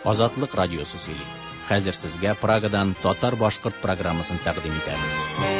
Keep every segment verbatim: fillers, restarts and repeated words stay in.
Азатлык радиосы сөйли. Хәзер сезгә Прагадан татар-башкорт программасын тәкъдим итәбез.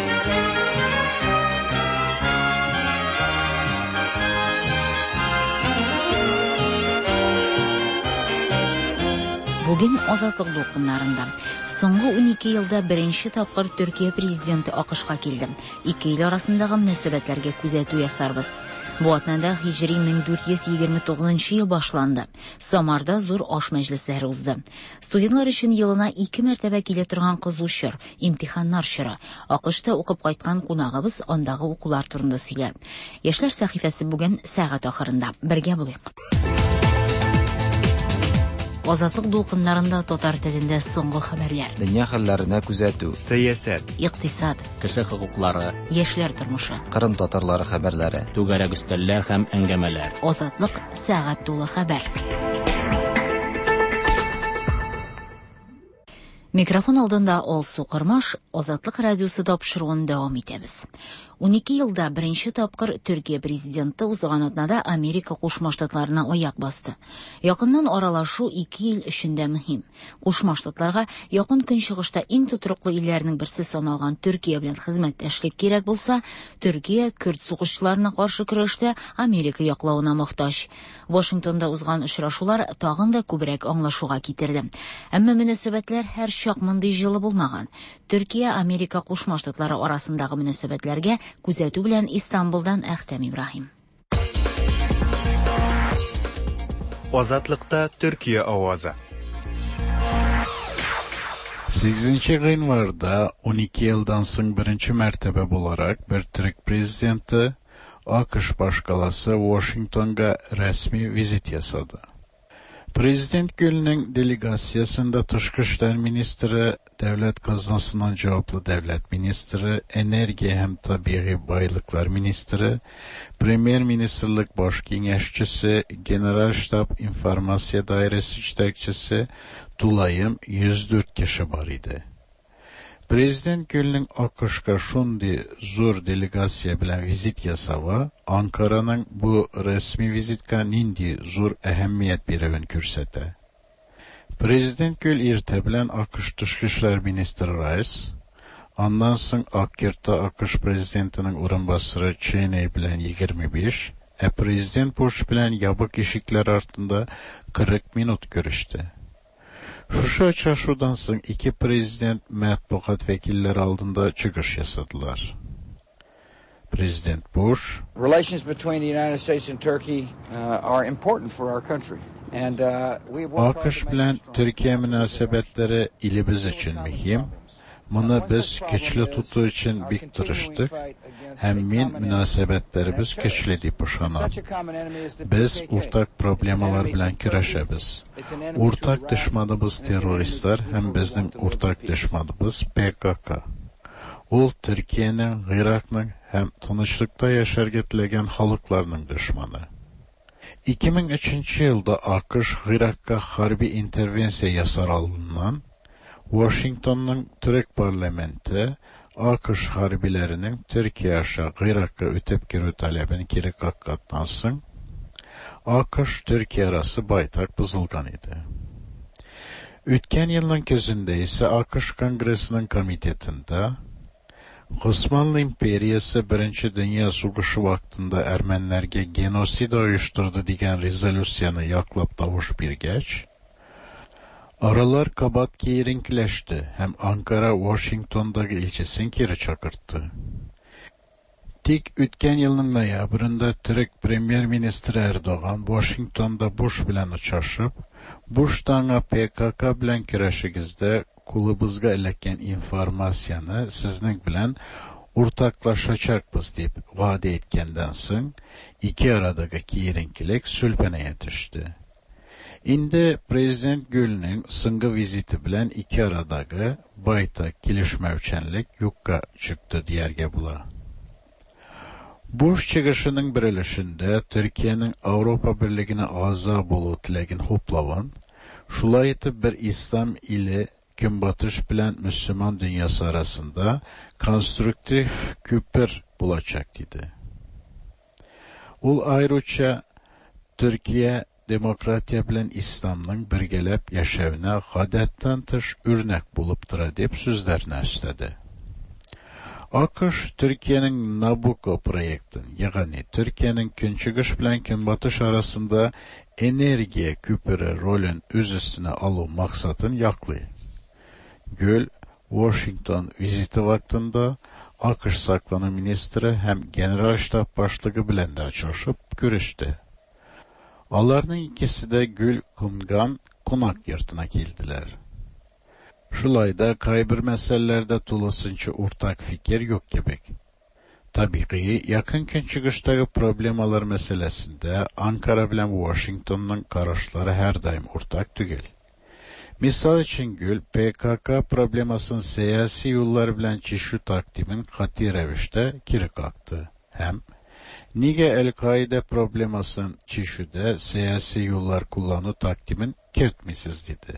Бүген Азатлык дулкыннарында. Соңгы унике елда беренче тапкыр Төркия президенты АКШка килде. Ике ил арасындагы мөнәсәбәтләргә күзәтү ясарбыз. Бу атнада Хиҗри мең дүрт йөз егерме тугызынчы ел башланды. Самарда зур аш мәҗлесләре узды. Студентлар өчен елына ике мәртәбә килә торган кызу чор, имтиханнар чоры. АКШта укып кайткан кунагыбыз андагы укулар турында сөйләр. Яшьләр сәхифәсе бүген сәгать ахырында. Бергә булыйк. Азатлык дулкыннарында татар телендә соңгы хәбәрләр. Дөнья хәлләренә күзәтү, сәясәт, икътисад, Кеше хокуклары, яшьләр тормышы. Кырым татарлары хәбәрләре. түгәрәк өстәлләр һәм әңгәмәләр. Азатлык сәгать тулы хәбәр. Микрофон алдында Алсу Кырмаш, Азатлык радиосы тапшыруын дәвам итәбез. унике елда беренче тапкыр Төркия президенты узган атнада Америка Кушма Штатларына аяк басты. Якыннан аралашу ике ил өчен дә мөһим. Кушма Штатларга якын көнчыгышта иң тотрыклы илләрнең берсе саналган Төркия белән хезмәттәшлек кирәк булса, Төркия Көрд сугышчыларына каршы көрәштә Америка яклауына мохтаҗ. Вашингтонда узган очрашулар тагын да күбрәк аңлашуга китерде. Әмма мөнәсәбәтләр һәр чак мондый җылы булмаган. Төркия Америка Кушма Штатлары арасындагы мөнәсәбәтләргә күзәтү белән Истанбулдан Әхтәм Ибраһим. Азатлыкта Төркия авазы. сигезенче гыйнварда унике елдан соң беренче мәртәбә буларак бер төрек президенты АКШ башкаласы Вашингтонга рәсми визит ясады. Президент Гөлнең делегациясында тышкы эшләр министры, дәүләт казнасыннан җаваплы дәүләт министры, энергия һәм табигый байлыклар министры, премьер-министрлык баш киңәшчесе, генераль штаб информация даирәсе җитәкчесе тулаем йөз дүрт кеше бар иде. Президент Гөлнең АКШка шундый зур делегация белән визит ясавы Анкараның бу рәсми визитка нинди зур әһәмият бирүен күрсәтә. Президент Гөл иртә белән АКШ тышкы эшләр министры Райс, аннан соң Аккерта АКШ президентының урынбасары Чейни белән егерме биш, ә президент Буш белән ябык ишекләр артында кырык минут görüşте. Шушы очрашудан соң ике президент матбугат вәкилләре алдында чыгыш ясадылар. Президент Буш: Relations between the United States and Turkey uh, are important for our country. And uh, we АКШ белән Төркия мөнәсәбәтләре илебез өчен мөһим. Моны без көчле тоту өчен бик тырыштык, һәм мин мөнәсәбәтләребез көчле дип ышанам. Без уртак проблемалар белән көрәшәбез. Уртак дошманыбыз террористлар һәм безнең уртак дошманыбыз ПКК. Ул Төркиянең, Иракның һәм тынычлыкта яшәргә теләгән халыкларның дошманы. ике мең өченче елда АКШ Иракка хәрби интервенция ясар алдыннан Вашингтонның төрек парламенты АКШ хәрбиләренең Төркия аша Иракка үтеп керү таләбен кире какканнан соң АКШ-Төркия арасы байтак бозылган иде. Үткән елның көзендә исә АКШ Конгрессының комитетында Госманлы империясы Беренче дөнья сугышы вакытында әрмәннәргә геноцид оештырды дигән резолюцияны яклап тавыш биргәч, аралар кабат киеренкеләште һәм Анкара Вашингтондагы илчесен кире чакыртты. Тик үткән елның ноябрендә төрек премьер-министры Эрдоган Вашингтонда Буш белән очрашып, Буштан ПКК белән көрәшегездә кулыбызга эләккән информацияны сезнең белән уртаклашачакбыз дип вәгъдә иткәндән соң, ике арадагы киеренкелек сүлпәнәгә төште. Инде президент Гөлнең соңгы визиты белән ике арадагы байтак килешмәүчәнлек юкка чыкты дияргә була. Буш чыгышының бер өлешендә Төркиянең Авропа Берлегенә агза булу теләген хуплавын, шулай итеп бер ислам иле Көнбатыш белән мөселман дөньясы арасында конструктив күпер булачак диде. Ул айруча Төркия demokratiya bilan islomning birgalab yashavine гадәттән тыш örnek bulup tura deb sözlerini üstedi. AQSh Türkiye'nin Nabucco proyektin, yani Türkiye'nin künçügüş bilen künbatış arasında energiya küpürü rolün üz üstüne alı maksatın yaklı. Gül, Washington viziti vaktinde AQSh Saklama Ministri hem General Ştab Başlığı bilen de açışıp görüştü. Onların ikisi de Gül Kungan konak yurtuna geldiler. Şulayda kaybır meselelerde tulasınca ortak fikir yok gibi. Tabii yakın künçügüşteki problemalar meselesinde Ankara bilen Washington'un karışları her daim ortak değil. Misal için Gül, P K K problemasının siyasi yollar bilen çeşitli takdimin katı revişte kiri kalktı. Hem Nige El-Kaide problemasının çeşitli siyasi yollar kullanı takdimin kirtmisiz dedi.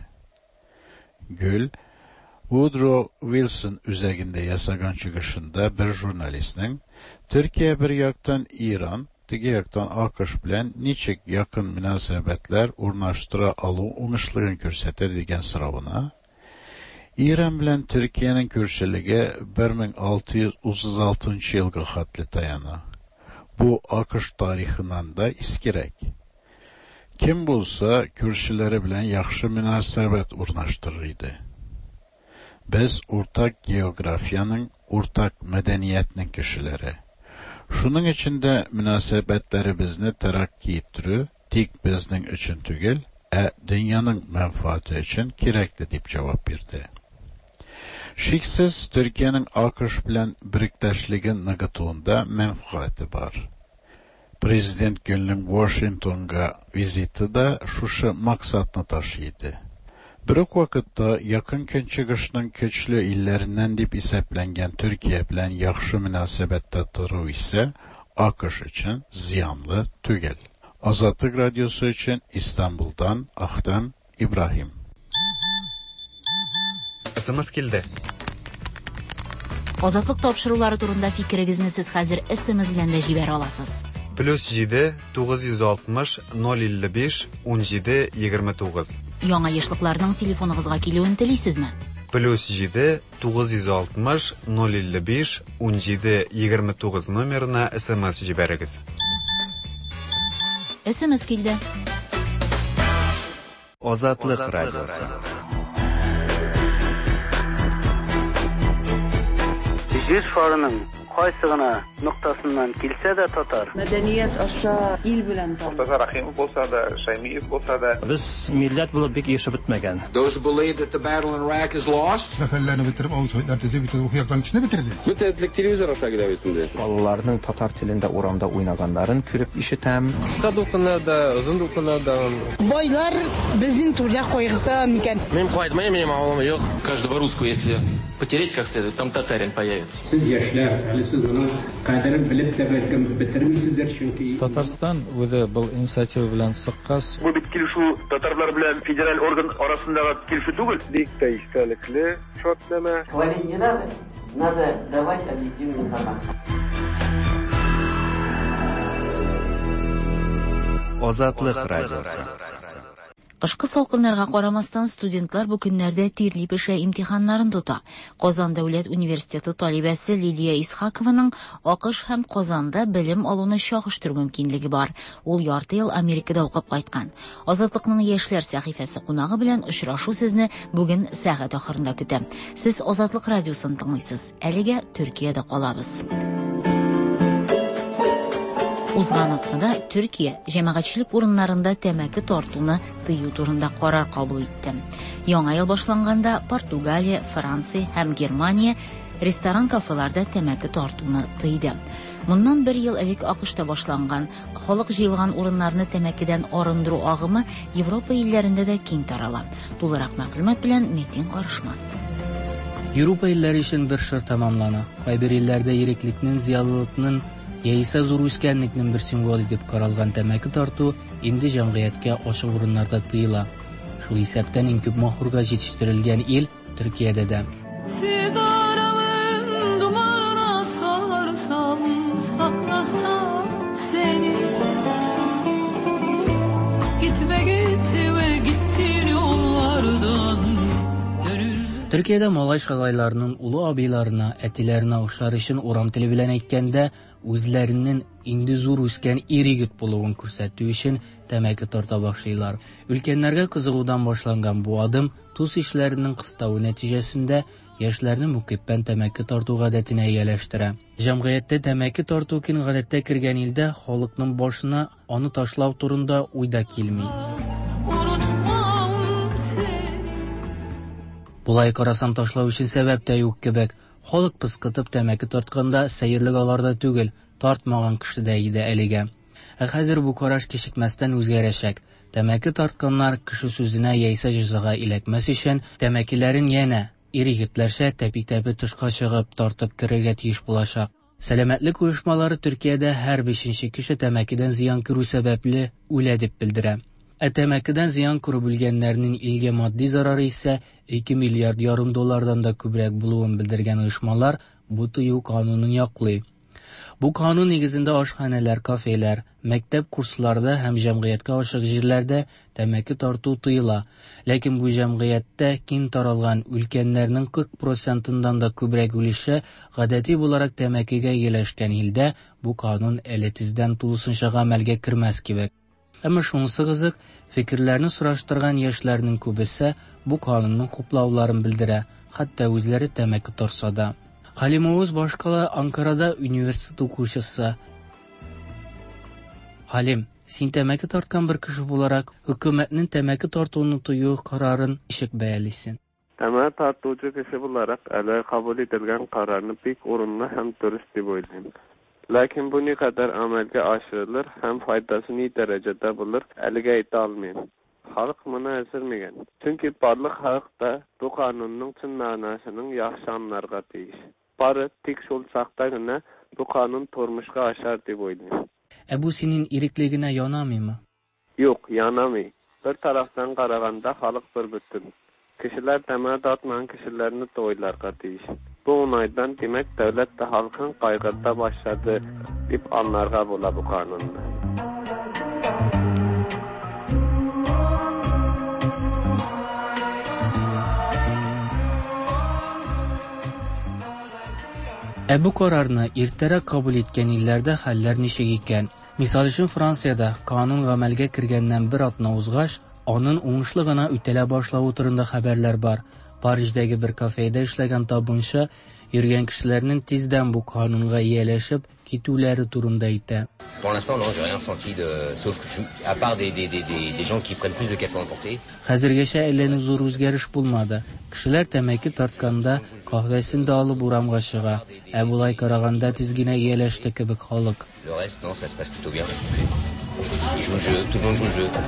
Gül, Woodrow Wilson üzerinde yasagan çıkışında bir jurnalistinin Türkiye bir yaktan İran, diğer yaktan AQSh bilen niçik yakın münasebetler urnaştıra alı uğuşluğun kürsete degen sıravına, İran bilen Türkiye'nin kürseliğe bir bin altı yüz otuz altıncı yılga hatlı dayana. Bu AQSh tarihinden da iskirek. Kim bulsa kürsüleri bilen yaxşı münasebet urnaştırırdı. Biz ortak geografiyanın, ortak medeniyetinin kişileri. Şunun içinde münasebetleri bizni terakki ettirü, tik bizning için tügül, e dünyanın menfaati için gerekli deyip cevap verdi. Şiksiz Türkiye'nin AQSh bilen biriktaşligin nıgıtığında menfaati var. Prezident Gül'ün Washington'a viziti de şuşu maksatını taşıydı. Bir vakitte yakın künçügüşünün köçlü illerinden dip iseplengen Türkiye bilen yaxşı münasebette tırı ise AQSh için ziyanlı tügel. Azatlık Radyosu için İstanbul'dan Ahtan İbrahim. Isımız kildi. Azatlık topşuruları turunda fikrinizni siz hazır S M S bilen de jiber alasız. Plus yedi dokuz yüz altmış nol elli beş on yedi yigirma dokuz. Яңа яшьлекләрнең телефоныгызга килүен телисезме? Plus yedi dokuz yüz altmış nol elli beş on yedi yigirma dokuz номерына S M S җибәрегез. S M S килде. Азатлык радиосы. Yüz farının kaysığına noktasından kilse de tatar. Medeniyet aşağı il bilen tam. Mustafa Rahimov olsa da, Şaymiyev olsa da. Biz millet bulup bir yaşa bitmegen. Those who believe that the battle in Iraq is lost. Seferlerini bitirip o soyutlar tezi bitirip okuyakların içine bitirdi. Müteahhitlik televizor aşağı gidebitimdi. Ballarının Tatar tilinde oramda oynaganların körüp işitem. Kısa dokularda, uzun dokularda. Boylar bizim turda koyukta miken. Benim koyutmayım, benim ağlamı yok. Каждого русского, если потереть как следует, там татарин появится. Siz yaşlar, hani siz bunu kaderi bilip de belki bitirmişsizdir çünkü. Tatarstan o'zi bu inisiativa bilan siqqas. Bu bitkili şu Tatarlar bilen federal organ arasındagi kelişi tugul. Dik tayishtalikli shotlama. Говорить не надо, надо давать объективную информацию. Azatlık Radyosu. Qышкы салкыннарга карамастан студентлар бу көннәрдә тирли пеше имтиханнарын тота. Казан дәүләт университеты талибәсе Лилия Исхакованың АКШ һәм Казанда белем алуны чагыштыру мөмкинлеге бар. Ул ярты ел Америкада укып кайткан. Азатлыкның яшьләр сәхифәсе кунагы белән очрашу сезне бүген сәгать ахырында көтә. Сез Азатлык радиосын тыңлыйсыз. Әлегә Төркиядә калабыз. Узган атнада Төркия җәмәгатьчелек урыннарында тәмәке тартуны тыю турында карар кабул итте. Яңа ел башланганда Португалия, Франция һәм Германия ресторан-кафеларда тәмәке тартуны тыйды. Моннан бер ел элек АКШта башланган халык җыелган урыннарны тәмәкедән арындыру агымы Европа илләрендә дә киң тарала. Тулырак мәгълүмат белән Метин Карышмас. Европа илләре өчен бер шыр тамамлана. Кайбер илләрдә иреклекнең, зиялылыкның яисә зур үскәнлекнең бер символы дип каралган тәмәке тарту инде җәмгыятькә ачык урыннарда тыела. Шул исәптән иң күп махурга җитештерелгән ил Төркиядә дә. Sigaranın dumanına sarsam, saklasam seni. Gitme Төркиядә малай шагайларның улы абыйларына, әтиләренә охшар өчен урам теле белән әйткәндә, үзләренең инде зур үскән ир-егет булуын күрсәтү өчен тәмәке тарта башлыйлар. Өлкәннәргә кызыгудан башланган бу адым тус ишләренең кыстауы нәтиҗәсендә яшьләрне мукиппән тәмәке тарту гадәтенә ияләштерә. Җәмгыятьтә тәмәке тарту кин гадәттә кергән илдә халыкның башына аны ташлау турында уйда килми. Булай карасам ташлау өчен сәбәп тә юк кебек. Халык пыскытып тәмәке тартканда сәерлек аларда түгел, тартмаган кешедә иде әлегә. Ә хәзер бу караш кичекмәстән үзгәрәчәк. Тәмәке тартканнар кеше сүзенә яисә җәзага иләкмәс өчен тәмәкеләрен янә ир-егетләрчә тәпи-тәпи тышка чыгып тартып керергә тиеш булачак. Сәламәтлек оешмалары Төркиядә һәр бишенче кеше тәмәкедән зыян күрү сәбәпле үлә дип белдерә. Ә тәмәкедән зыян күреп үлгәннәрнең илгә матди зарары исә ике миллиард ярым доллардан да күбрәк булуын белдергән оешмалар бу тыю канунын яклый. Бу канун нигезендә ашханәләр, кафелар, мәктәп курсларда һәм җәмгыятькә ашык җирләрдә тәмәке тарту тыела. Ләкин бу җәмгыятьтә киң таралган өлкәннәрнең кырк процентыннан да күбрәк үлеше гадәти буларак тәмәкегә ияләшкән илдә бу канун әле тиздән тулысынча гамәлгә кермәс кебек. Әмма шунысы кызык, фикерләрне сораштырган яшьләрнең күбесе бу канунның хуплауларын белдерә, хәтта үзләре тәмәке тарса да. Халимовыз башкала Анкарада университет укучысы. Халим, син тәмәке тарткан бер кеше буларак, хөкүмәтнең тәмәке тартуны тыю карарын ничек бәялисең? Тәмәке тартучы кеше буларак, әле кабул ителгән карарны бик урынлы һәм дөрес дип уйлыйм. Ләкин бу никадәр әмәлгә ашырылыр һәм файдасы ни дәрәҗәдә булыр, әлегә әйтә алмыйм. Халык моны әзермәгән. Чөнки барлык халык да бу канунның чын мәгънәсен яхшы аңларга тиеш. Бары тик шул сакта гына бу канун тормышка ашар дип уйлыйм. Ә бу синең иреклегенә янамыймы? Юк, янамый. Бер тарафтан караганда халык бер бүтән. Кешеләр тәмәке тартмаган кешеләрне тойларга тиеш. Бу уңайдан димәк дәүләт тә халкын кайгырта башлады дип аңларга була бу канунны. Ә бу карарны иртәрәк кабул иткән илләрдә хәлләр ничек икән? Мисал өчен Франциядә канун гамәлгә кергәннән бер атна узгач, аның уңышлы гына үтәлә башлавы турында хәбәрләр бар. Париждәге бер кафеда эшләгән табынчы йөргән кешеләрнең тиздән бу канунга ияләшеп китүләре турында әйтә. Pour l'instant, non, j'ai rien senti de sauf que à part des des des des gens qui prennent plus de café emporté. Хәзергәчә әллә зур үзгәреш булмады. Кешеләр тәмәке тартканда каһвәсен дә алып урамга чыга. Ә булай караганда тиз генә ияләште кебек халык. Le reste, non, ça se passe plutôt bien. Ils jouent le jeu, tout le monde joue le jeu.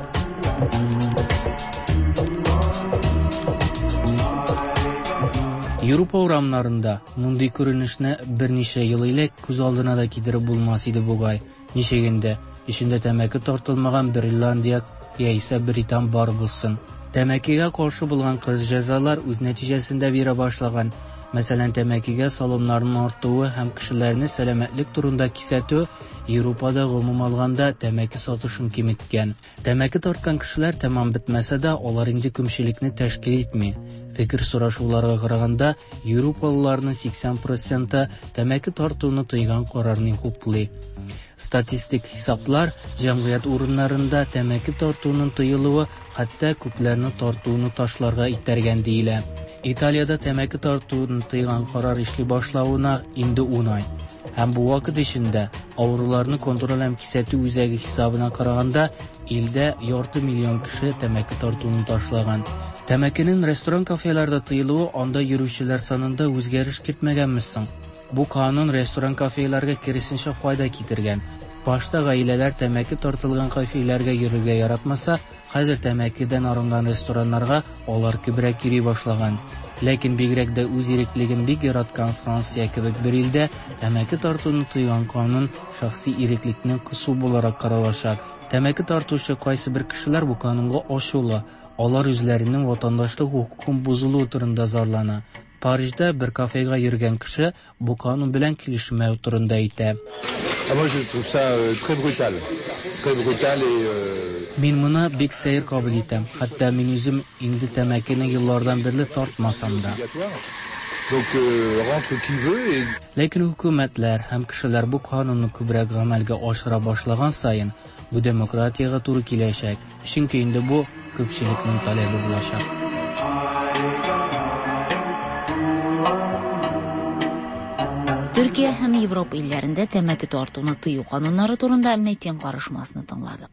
Европа урамнарында мондый күренешне берничә ел элек күз алдына да китереп булмас иде бугай. Ничегендә ичендә тәмәке тартылмаган бер Ирландия яисә Британ бар булсын. Тәмәкегә каршы булган кырыс җәзалар үз нәтиҗәсендә бирә башлаган. Мәсәлән, тәмәкегә салымнарның артуы һәм кешеләрне сәламәтлек турында кисәтү Европада гомум алганда тәмәке сатышын киметкән. Тәмәке тарткан кешеләр тәмам бетмәсә дә, алар инде күпчелекне тәшкил итми. Фикер сорашуларга караганда, Европалыларның сиксән проценты тәмәке тартуны тыйган карарны хуплый. Статистик хисаплар җәмгыять урыннарында тәмәке тартуның тыелуы хәтта күпләрне тартуны ташларга итәргән диелә. Италиядә тәмәке тартуны тыйган карар эшли башлауына инде ун ай. Һәм бу вакыт эчендә авыруларны контроль һәм кисәтү үзәге хисабына караганда, илдә ярты миллион кеше тәмәке тартуны ташлаган. Тәмәкенең ресторан-кафеларда тыелуы анда йөрүчеләр санында үзгәреш кертмәгәнмесең. Бу канун ресторан-кафеларга киресенчә файда китергән. Башта гаиләләр тәмәке тартылган кафеларга йөрергә яратмаса, хәзер тәмәкедән арынган рестораннарга алар күбрәк йөри башлаган. Ләкин бигрәк дә үз иреклеген бик яраткан Франция кебек бер илдә тәмәке тартуны тыйган канун шәхси иреклекне кысу буларак каралачак. Тәмәке тартучы кайсы бер кешеләр бу канунга ачулы, алар үзләренең ватандашлык хукукын бузылуы турында зарлана. Парижда бер кафега йөргән кеше бу канун белән килешмәү турында әйтә. Moi je trouve ça euh, très brutal. très brutal et euh... Мин моны бик сәер кабул итәм. Хәтта мин үзем инде тәмәкене еллардан бирле тартмасам да. Donc euh, rentre qui veut et Ләкин хөкүмәтләр һәм кешеләр бу канунны күбрәк гамәлгә ашыра башлаган саен, бу демократиягә туры киләчәк. Чөнки инде бу күпчелекнең таләбе булачак. Төркия һәм Европа илләрендә тәмәке тартуны тыю кануннары турында митинг карышмасını тыңладык.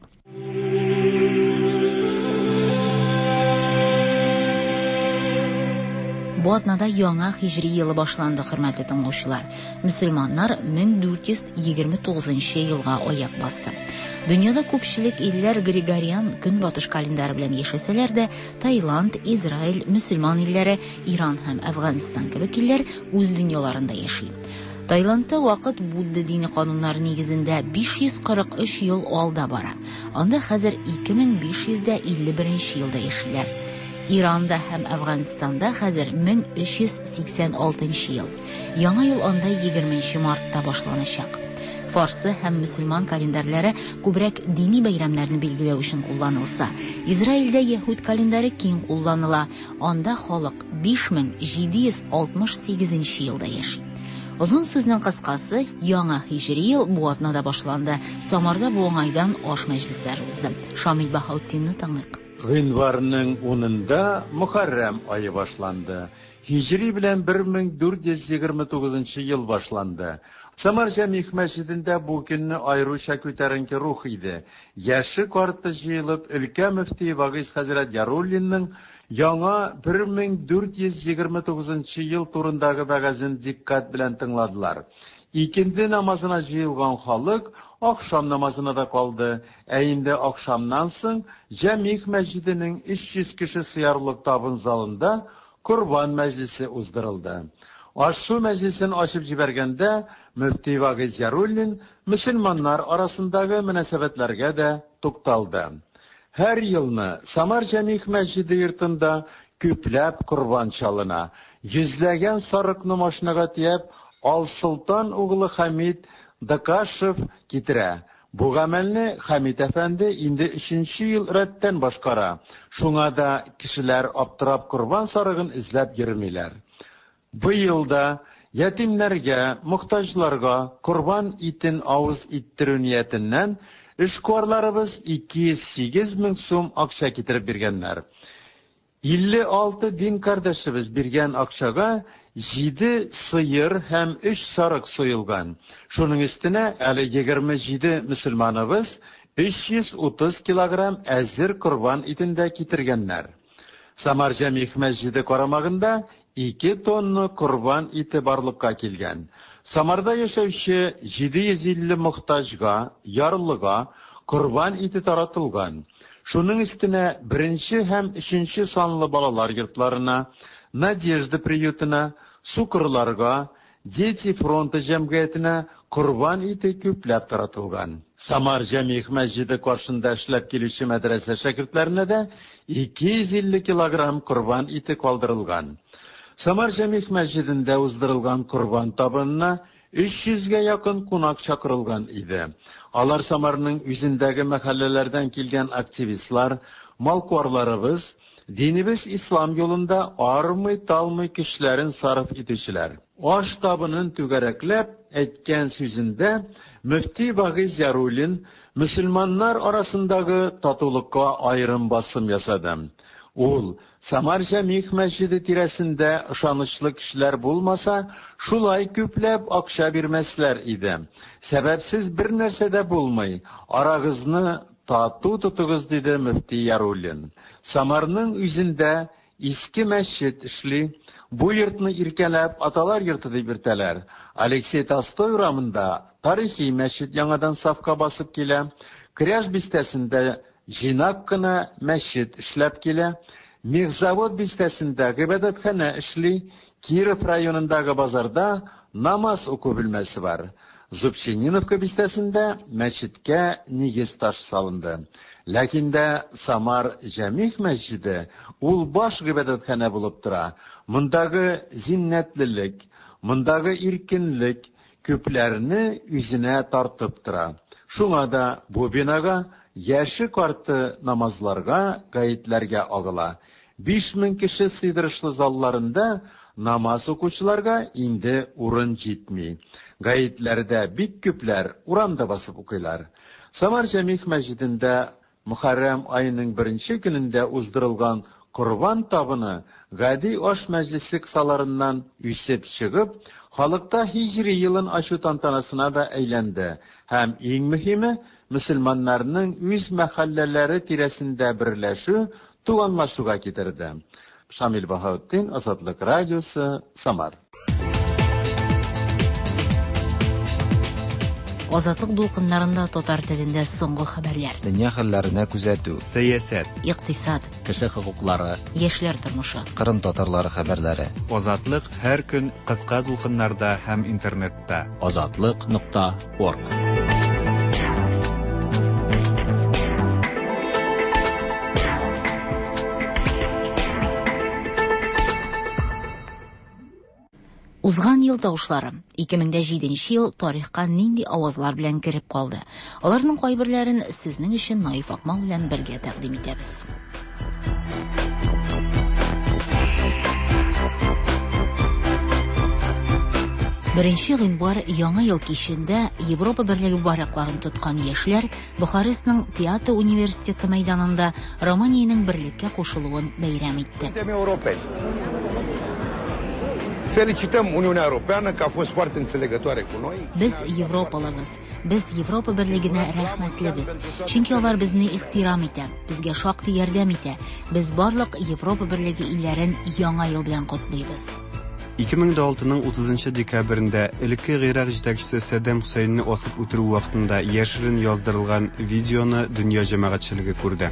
Бу атнада яңа хижри елы башланды, хөрмәтле тыңлаучылар. Мөселманнар мең дүрт йөз егерме тугызынчы елга аяк басты. Дөньяда күпчелек илләр Григориан көнбатыш календаре белән яшәсәләр дә, Таиланд, Израиль, мөселман илләре, Иран һәм Әфганстан кебек илләр үз дөньяларында яши. Таиландта вакыт Будда дине кануннары нигезендә биш йөз кырык өч ел алда бара. Анда хәзер ике мең биш йөз илле беренче елда яшиләр. Иранда һәм Әфганстанда хәзер мең өч йөз сиксән алтынчы ел. Яңа ел анда егерменче мартта башланачак. Фарсы һәм мөселман календарлары күбрәк дини бәйрәмнәрне билгеләү өчен кулланылса, Израильдә Яһуд календаре киң кулланыла. Анда халык биш мең җиде йөз алтмыш сигезенче елда яши. Озын сүзнең кыскасы, яңа хижри ел бу атнада башланды. Самарда бу уңайдан аш мәҗлесләре узды. Шамил Баһаутдинне тыңлыйк. Гыйнварның унында Мөхәррәм ае башланды. Хижри белән бер мең дүрт йөз егерме тугызынчы ел башланды. Самар Җәмигъ мәчетендә бу көнне аеруча күтәренке рух иде. Яше карты җыелып, өлкә мөфти Вагыйз хәзрәт Яруллинның яңа бер мең дүрт йөз егерме тугызынчы ел турындагы вәгазен диккат белән тыңладылар. Икенде намазына җыелган халык акшам намазына да калды. Ә инде акшамнан соң Җәмигъ мәчетенең өч йөз кеше сыярлык табын залында Курбан мәҗлесе уздырылды. Ашу мәҗлесен ачып җибәргәндә мөфти Вагыйз Яруллин мөселманнар арасындагы мөнәсәбәтләргә дә тукталды. Һәр елны Самар Җәмигъ мәчете йортында күпләп курбан чалына. Йөзләгән сарыкны машинага тиеп, Ал-Солтан углы Хамид Дакашев китерә. Бу гамәлне Хамид әфәнде инде өченче ел рәттән башкара. Шуңа да кешеләр аптырап курбан сарыгын эзләп йөрмиләр. Бу елда ятимнәргә, мохтаҗларга курбан итен авыз иттерү ниятеннән эшкуарларыбыз ике йөз сигез мең сум акча китереп биргәннәр. илле алты дин кардәшебез биргән акчага җиде сыер һәм өч сарык соелган. Шуның өстенә әле егерме җиде мөселманыбыз өч йөз утыз килограмм әзер курбан итендә китергәннәр. Самар Җәмигъ мәчете карамагында ике тонна курбан ите барлыкка килгән. Самарда яшәүче җиде йөз илле мохтаҗга, ярлыга курбан ите таратылган. Шуның өстенә беренче һәм өченче санлы балалар йортларына, Надежда приютына, Сукырларга, Дети фронты җәмгыятенә курбан ите күпләп таратылган. Самар Җәмигъ мәчете каршында эшләп килүче мәдрәсә шәкертләренә дә ике йөз илле килограмм курбан ите калдырылган. Самар Җәмигъ мәчетендә уздырылган курбан табынына өч йөзгә якын кунак чакырылган иде. Алар Самарның үзендәге мәхәлләләрдән килгән активистлар, малкуарларыбыз, динебез ислам юлында армый-талмый кешеләрен сарыф итүчеләр. Аш табынын түгәрәкләп әйткән сүзендә мөфти Вагыйз Яруллин мөселманнар арасындагы татулыкка аерым басым ясады. Ул Самар Җәмигъ мәчете тирәсендә ышанычлы кешеләр булмаса, шулай күпләп акча бирмәсләр иде. Сәбәпсез бер нәрсә дә булмый. Арагызны тату тотыгыз, диде мөфти Яруллин. Самарның үзендә иске мәчет эшли. Бу йортны иркәләп аталар йорты дип йөртәләр. Алексей Толстой урамында тарихи мәчет яңадан сафка басып килә. Кряж бистәсендә җинак кына мәчет эшләп килә. Мехзавод бистәсендә гыйбадәтханә эшли. Киров районындагы базарда намаз уку бүлмәсе бар. Зубчениновка бистәсендә мәчеткә нигез таш салынды. Ләкин дә Самар Җәмигъ мәчете ул баш гыйбадәтханә булып тора. Мондагы зиннәтлелек, мондагы иркенлек күпләрне үзенә тартып тора. Шуңа да бу бинага яши карты намазларга, гаетләргә агыла. биш мең кеше сыйдырышлы залларында намаз укучыларга инде урын җитми. Гаетләрдә бик күпләр урамда басып укыйлар. Самар Җәмигъ мәчетендә Мөхәррәм айының беренче көнендә уздырылган Корбан табыны гади аш мәҗлесе кысаларыннан үсеп чыгып, халыкта Һиҗри елын ачу тантанасына да әйләнде. Һәм иң мөһиме, мөселманнарның үз мәхәлләләре тирәсендә берләшү, туганлашуга китерде. Шамил Баһаутдин, Азатлык радиосы, Самар. Азатлык дулкыннарында татар телендә соңгы хәбәрләр. Дөнья хәлләренә күзәтү, сәясәт, икътисад, кеше хокуклары, яшьләр тормышы, Кырым татарлары хәбәрләре. Азатлык һәр көн кыска дулкыннарда һәм интернетта. азатлык нокта орг. Узган ел тавышлары ике мең җиденче ел тарихка нинди авазлар белән кирип калды? Аларның кайберләрен сезнең өчен Наиф Акмал белән бергә тәкъдим итәбез. Беренче гыйнвар яңа ел кичендә Европа берлеге байракларын тоткан яшьләр Бухарестның Пиато университеты мәйданында Романиянең берлеккә кушылуын бәйрәм итте. Felicităm Uniunea Europeană că a fost foarte înțelegătoare cu noi. Без Европалыбыз, без Европа берлегенә рәхмәтлебез. Чөнки алар безне ихтирам итә, безгә шактый ярдәм итә. Без барлык Европа берлеге илләрен яңа ел белән котлыйбыз. ике мең алтының утызынчы декабрендә элекке Гыйрак җитәкчесе Сәддәм Хусейнны асып үтерү вакытында яшерен яздырылган видеоны дөнья җәмәгатьчелеге күрде.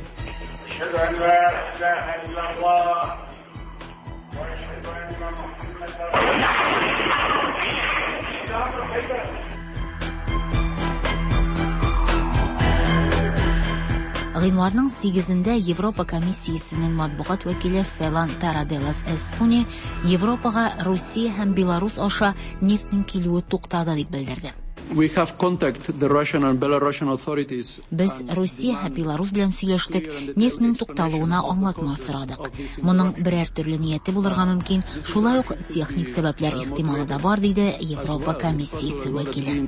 Гыйнварның сигезендә Европа комиссиясенең матбугат вәкиле Фелан Тараделас Эспуни Европага Россия һәм Беларус аша нефтнең килүе туктады дип белдерде. We have contacted the Russian and Belarusian authorities. Без Россия һәм Беларус белән сөйләштек, нефтнең тукталуына аңлатма сорадык. Моның берәр төрле нияте булырга мөмкин, шулай ук техник сәбәпләр ихтималы да бар, диде Европа комиссиясе вәкиле.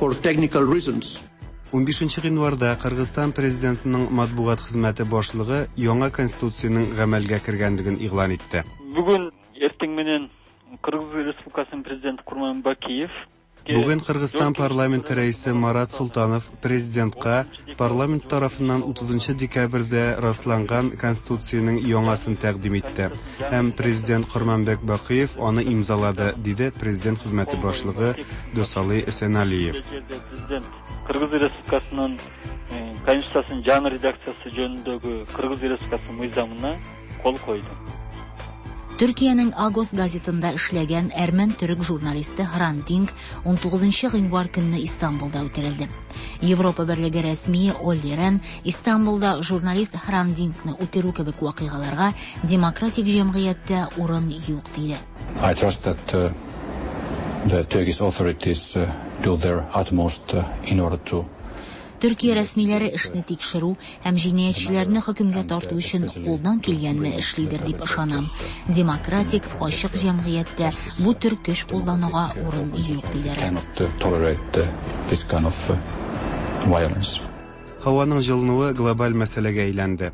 унбишенче гыйнварда Кыргызстан президентының матбугат хезмәте башлыгы яңа конституциянең гамәлгә кергәнлеген игълан итте. Бүген эртең менен Кыргыз Республикасының президенты Курман Бакиев Бүген Кыргызстан парламенты рәисе Марат Султанов президентка парламент тарафыннан утызынчы декабрьдә расланган конституциянең яңасын тәкъдим итте. Һәм президент Курманбек Бакиев аны имзалады, диде президент хезмәте башлыгы Досалы Эсеналиев. Кыргыз Республикасының конституциясының жаңы редакциясы жөнүндөгү Кыргыз Республикасының мыйзамына кол койду. Төркиянең Агос газетында эшләгән әрмән төрек журналисты Hrant Dink он тугызынчы гыйнвар көнне Истанбулда үтерелде. Европа берлеге рәсмие Олли Рен Истанбулда журналист Hrant Dinkны үтерү кебек вакыйгаларга демократик җәмгыятьтә урын юк диде. I trust that uh, the Turkish authorities uh, do their utmost uh, in order to Төркия рәсмиләре эшне тикшерү һәм җинаятьчеләрне хөкемгә тарту өчен кулдан килгәнне эшлидер дип ышанам. Демократик, ачык җәмгыятьтә бу төр көч куллануга урын юк диләр. Һаваның җылынуы глобаль мәсьәләгә әйләнде.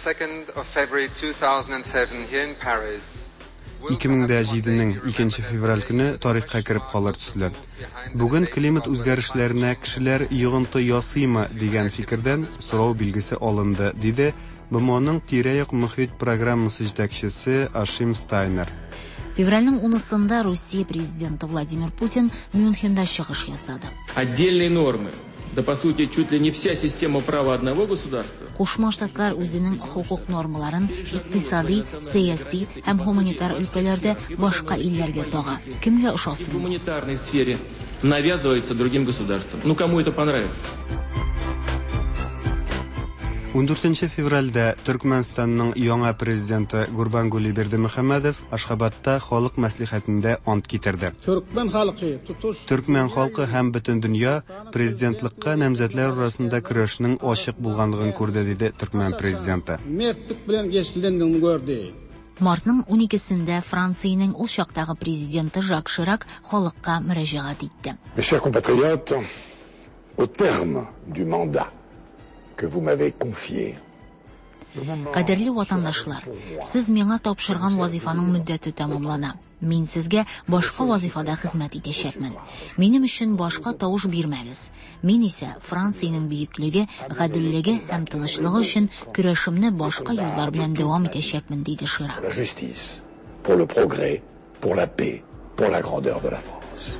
ике мең җиденең икенче февраль көне тарихка кереп калыр төсле. Бүген климат үзгәрешләренә кешеләр йогынты ясыймы дигән фикердән сорау билгесе алынды, диде Б М Оның тирә-як мөхит программасы җитәкчесе Ашим Стайнер. Февральнең унысында Россия президенты Владимир Путин Мюнхенда чыгыш ясады. Отдельные нормы. Да, по сути, чуть ли не вся система права одного государства. Кушма Штатлар үзенең хукук нормаларын икътисади, сәяси һәм гуманитар өлкәләрдә башка илләргә тага. Кемгә ошасын? В гуманитарной сфере навязывается другим государствам. Ну, кому это понравится? ундүртенче февральдә Төркмәнстанның яңа президенты Гурбангулы Бердимөхәммәдов Ашхабадта халык мәслихәтендә ант китерде. Төркмән халкы тутуш Төркмән халкы һәм бөтен дөнья президентлыкка намзәтләр арасында көрәшнең ачык булганлыгын күрде, диде Төркмән президенты. Мертлек белән geçiленdiğini gördü. Мартның уникесендә Франциянең ул чактагы президенты Жак Ширак халыкка мөрәҗәгать итте. Mes chers compatriotes, au terme du mandat que vous m'avez confié. Кадерле ватандашлар, сез миңа тапшырган вазифаның мөддәте тәмамлана. Мин сезгә башка вазифада хезмәт итәчәкмен. Минем өчен башка тавыш бирмәгез. Мин исә Франциянең бөеклеге, гаделлеге һәм тынычлыгы өчен көрәшемне башка юллар белән дәвам итәчәкмен, диде Ширак. Pour la justice, pour le progrès, pour la paix, pour la grandeur de la France.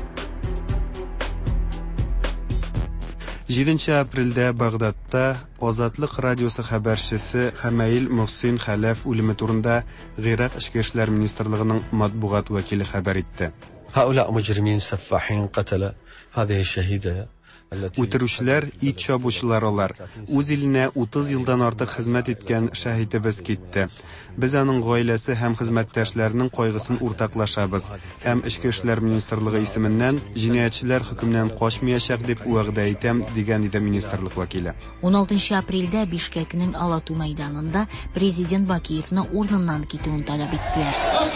җиденче апрельдә Багдадта Азатлык радиосы хәбәрчесе Хамаил Мөхсин Хәләф үлеме турында Гыйрак эчке эшләр министрлыгының матбугат вәкиле хәбәр итте. هؤلاء مجرمين سفاحين قتل هذه الشهيدة. Үтерүчеләр, ит чабучылар алар. Үз иленә утыз елдан артык хезмәт иткән шаһидыбыз китте. Без аның гаиләсе һәм хезмәттәшләренең кайгысын уртаклашабыз. Һәм Эчке эшләр министрлыгы исеменнән җинаятьчеләр хөкемнән качмаячак дип вәгъдә итәм, дигән иде министрлык вәкиле. уналтынчы апрельдә Бишкекнең Алату мәйданында президент Бакиевны урыныннан китүен таләп иттеләр.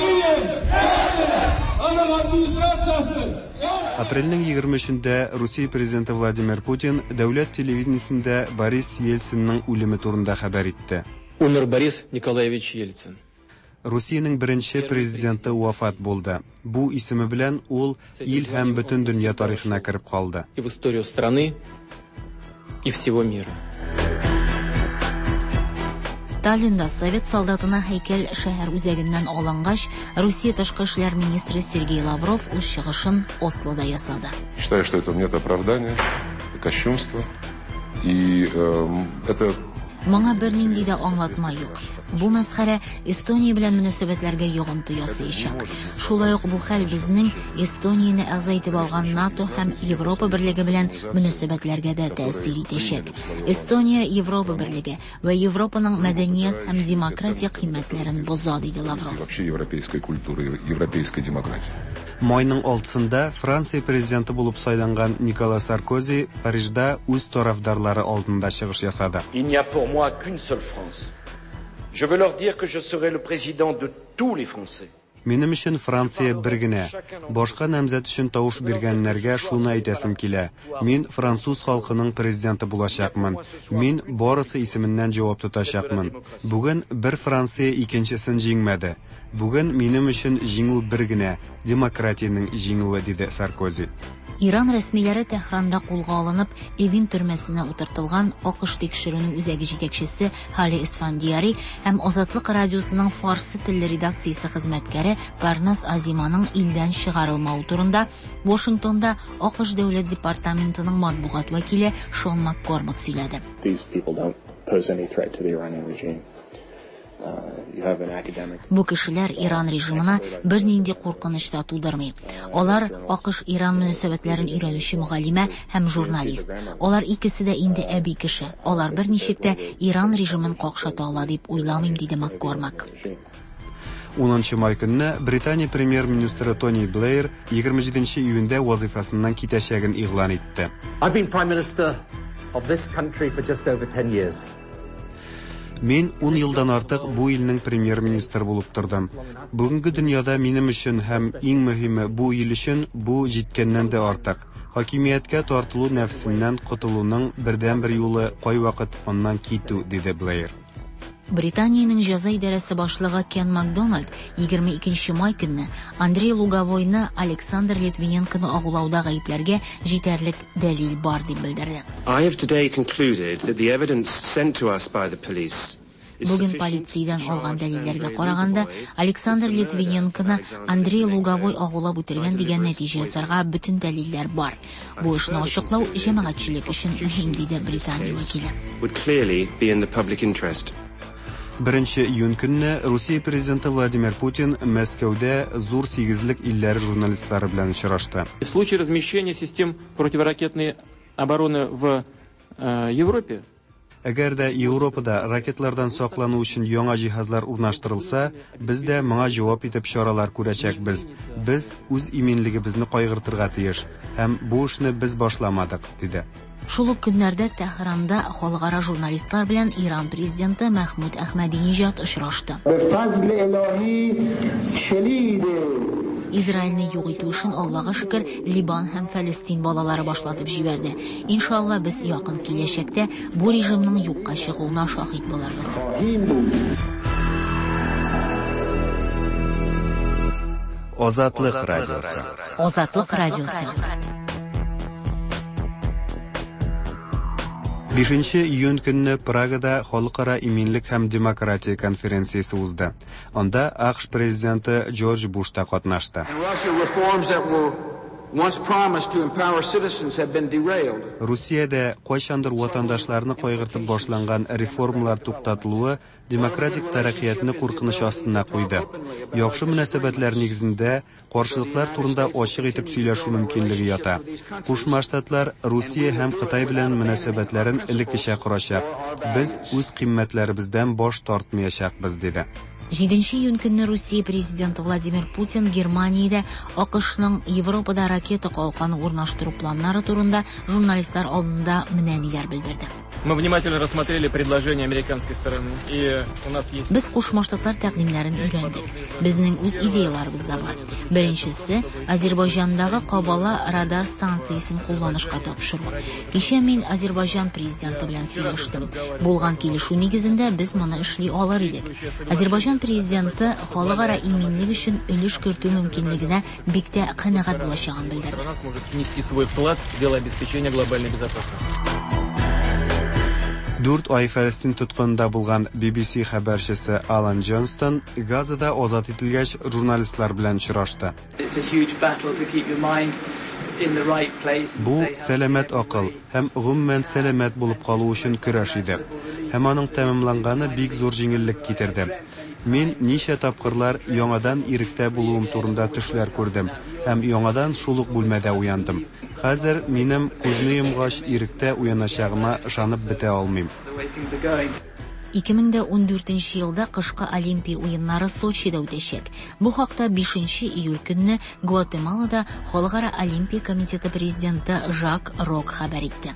Апрельнең егерме өчендә Русия президенты Владимир Путин дәүләт телевидениесендә Борис Ельцинның үлеме турында хәбәр итте. Умер Борис Николаевич Ельцин. Русиянең беренче президенты вафат булды. Бу исеме белән ул ил һәм бөтен дөнья тарихына кереп калды. И в историю страны, и всего мира. Таллинда совет солдатына һәйкәл шәһәр үзәгеннән алынгач, Русия тышкы эшләр министры Сергей Лавров үз чыгышын Ослода ясады. Считаю, что это нет оправдания, кощунство, и э, это Моңа бернинди дә аңлатма юк. Бу мәсхәрә Эстония белән мөнәсәбәтләргә йогынты ясаячак. Шулай ук бу хәл безнең Эстонияны әгъза итеп алган НАТО һәм Европа берлеге белән мөнәсәбәтләргә дә тәэсир итәчәк. Эстония Европа берлеге ва Европаның мәдәният һәм демократия кыйммәтләрен боза, диде Лавров. Вообще европейской культуры, европейской демократии. Майның алтысында Франция президенты булып сайланган Никола Саркози Парижда үз тарафдарлары алдында чыгыш ясады. Il n'y a pour moi qu'une seule France. Je veux leur dire que je serai le président de tous les Français. Минем өчен Франция бер генә. Башка намзәт өчен тавыш биргәннәргә шуны әйтәсем килә. Мин француз халкының президенты булачакмын. Мин барысы исеменнән җавап тотачакмын. Бүген бер Франция икенчесен җиңмәде. Бүген минем өчен җиңү бер генә, демократияның җиңүе, диде Саркози. Иран рәсмиләре Техранда кулга алынып, Эвин төрмәсенә утыртылган АКШ тикшерү үзәге җитәкчесе Хали Исфандияри һәм Азатлык радиосының фарсы телле редакциясе хезмәткәре Парнас Азиманың илдән чыгарылмау турында Вашингтонда АКШ дәүләт департаментының матбугат вәкиле Шон Маккормак сөйләде. Бу кешеләр Иран режимына бернинди куркыныч та тудырмый. Алар АКШ-Иран мөнәсәбәтләрен өйрәнүче мөгаллимә һәм журналист. Алар икесе дә инде әби кеше. Алар берничек тә Иран режимын какшата ала дип уйламыйм, диде Маккормак. унынчы май көнне Британия премьер-министры Тони Блэйр егерме җиденче июньдә вазифасыннан китәчәген игълан итте. I've been prime minister of this country for just over ten years. Мин ун елдан артык бу илнең премьер-министр булып тордым. Бүгенге дөньяда минем өчен һәм иң мөһиме бу ил өчен бу җиткәннән дә артык. Хакимияткә тартылу нәфсеннән котылуның бердән-бер юлы кайвакыт аннан китү, диде Блэйр. Британиянең җәза идарәсе башлыгы Кен Макдональд егерме икенче май көнне Андрей Луговойны Александр Литвиненконы агулауда гаепләргә җитәрлек дәлил бар дип белдерде. I have today concluded that the evidence sent to us by the police Бүген полициядән алган дәлилләргә караганда Александр Литвиненконы Андрей Луговой агулап үтергән дигән нәтиҗә ясарга бөтен дәлилләр бар. Бу эшне ачыклау җәмәгатьчелек өчен мөһим, диде Британия вәкиле. would clearly be in the public interest. Беренче июнь көнне Русия президенты Владимир Путин Мәскәүдә зур сигезлек илләр журналистлары белән очрашты. В случае размещения систем противоракетной обороны в э, Европе Әгәр дә Европада ракетлардан саклану өчен яңа җиһазлар урнаштырылса, без дә моңа җавап итеп чаралар күрәчәкбез. Без үз иминлегебезне кайгыртырга тиеш, һәм бу эшне без башламадык, диде. Шул ук көннәрдә Тәһранда халыкара журналистлар белән Иран президенты Мәхмүд Әхмәдинеҗад очрашты. Израильне юк итү өчен Аллага шөкер Либан һәм Фәлестин балалары башлатып җибәрде. Иншалла без якын киләчәктә бу режимның юкка чыгуына шаһит булырбыз. Азатлык радиосы. Азатлык радиосы. бишенче июнь көнне Прагада халыкара иминлек һәм демократия конференциясе узды. Анда АКШ президенты Джордж Буш та катнашты. Русиядә кайчандыр ватандашларны кайгыртып башланган реформалар туктатылуы демократик тараҡҡиятны куркыныч астына куйды. Яхшы мөнәсәбәтләр нигезендә каршылыклар турында ачык итеп сөйләшү мөмкинлеге ята. Кушма Штатлар Русия һәм Кытай белән мөнәсәбәтләрен элеккечә корачак. Без үз кыйммәтләребездән баш тартмаячакбыз, диде. җиденче июнь көнне Русия президенты Владимир Путин Германиядә АКШның Европада ракета калканы урнаштыру планнары турында журналистлар алдында менә ниләр белдерде. Мы внимательно рассмотрели предложение американской стороны, и у нас есть... Без Кушма Штатлар тәкъдимнәрен өйрәндек. Безнең үз идеяларыбыз да бар. Беренчесе, Азербайҗандагы Кабала радар станциясын кулланышка тапшыру. Кичә мин Азербайҗан президенты белән сөйләштем. Булган килешү нигезендә без моны эшли алыр идек. Азербайҗан президенты халыкара иминлек өчен өлеш кертү мөмкинлегенә бик тә канәгать булачагын белдерде. Нас может внести свой вклад в дело обеспечения глобальной безопасности. Дүрт ай Фәлестин тоткынында булган би би си хәбәрчесе Алан Джонстон Газада азат ителгәч журналистлар белән очрашты. Бу сәламәт акыл һәм гомумән сәламәт булып калу өчен көрәш иде. Һәм аның тәмамланганы бик зур җиңеллек китерде. Мин ничә тапкырлар яңадан иректә булуым турында төшләр күрдем һәм яңадан шул ук бүлмәдә уяндым. Хәзер минем күзне йомгач иректә уяначагыма ышанып бетә алмыйм. ике мең дә ундүртенче елда кышкы Олимпия уеннары Сочида үтәчәк. Бу хакта бишенче июль көнне Гватемалада Халыкара Олимпия комитеты президенты Жак Рок хәбәр итте.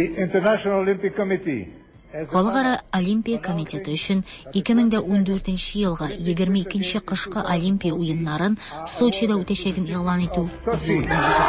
Халыкара Олимпия комитеты өчен ике мең дә ундүртенче елга егерме икенче кышкы Олимпия уеннарын Сочида үтәчәген игълан итү зур дәрәҗә.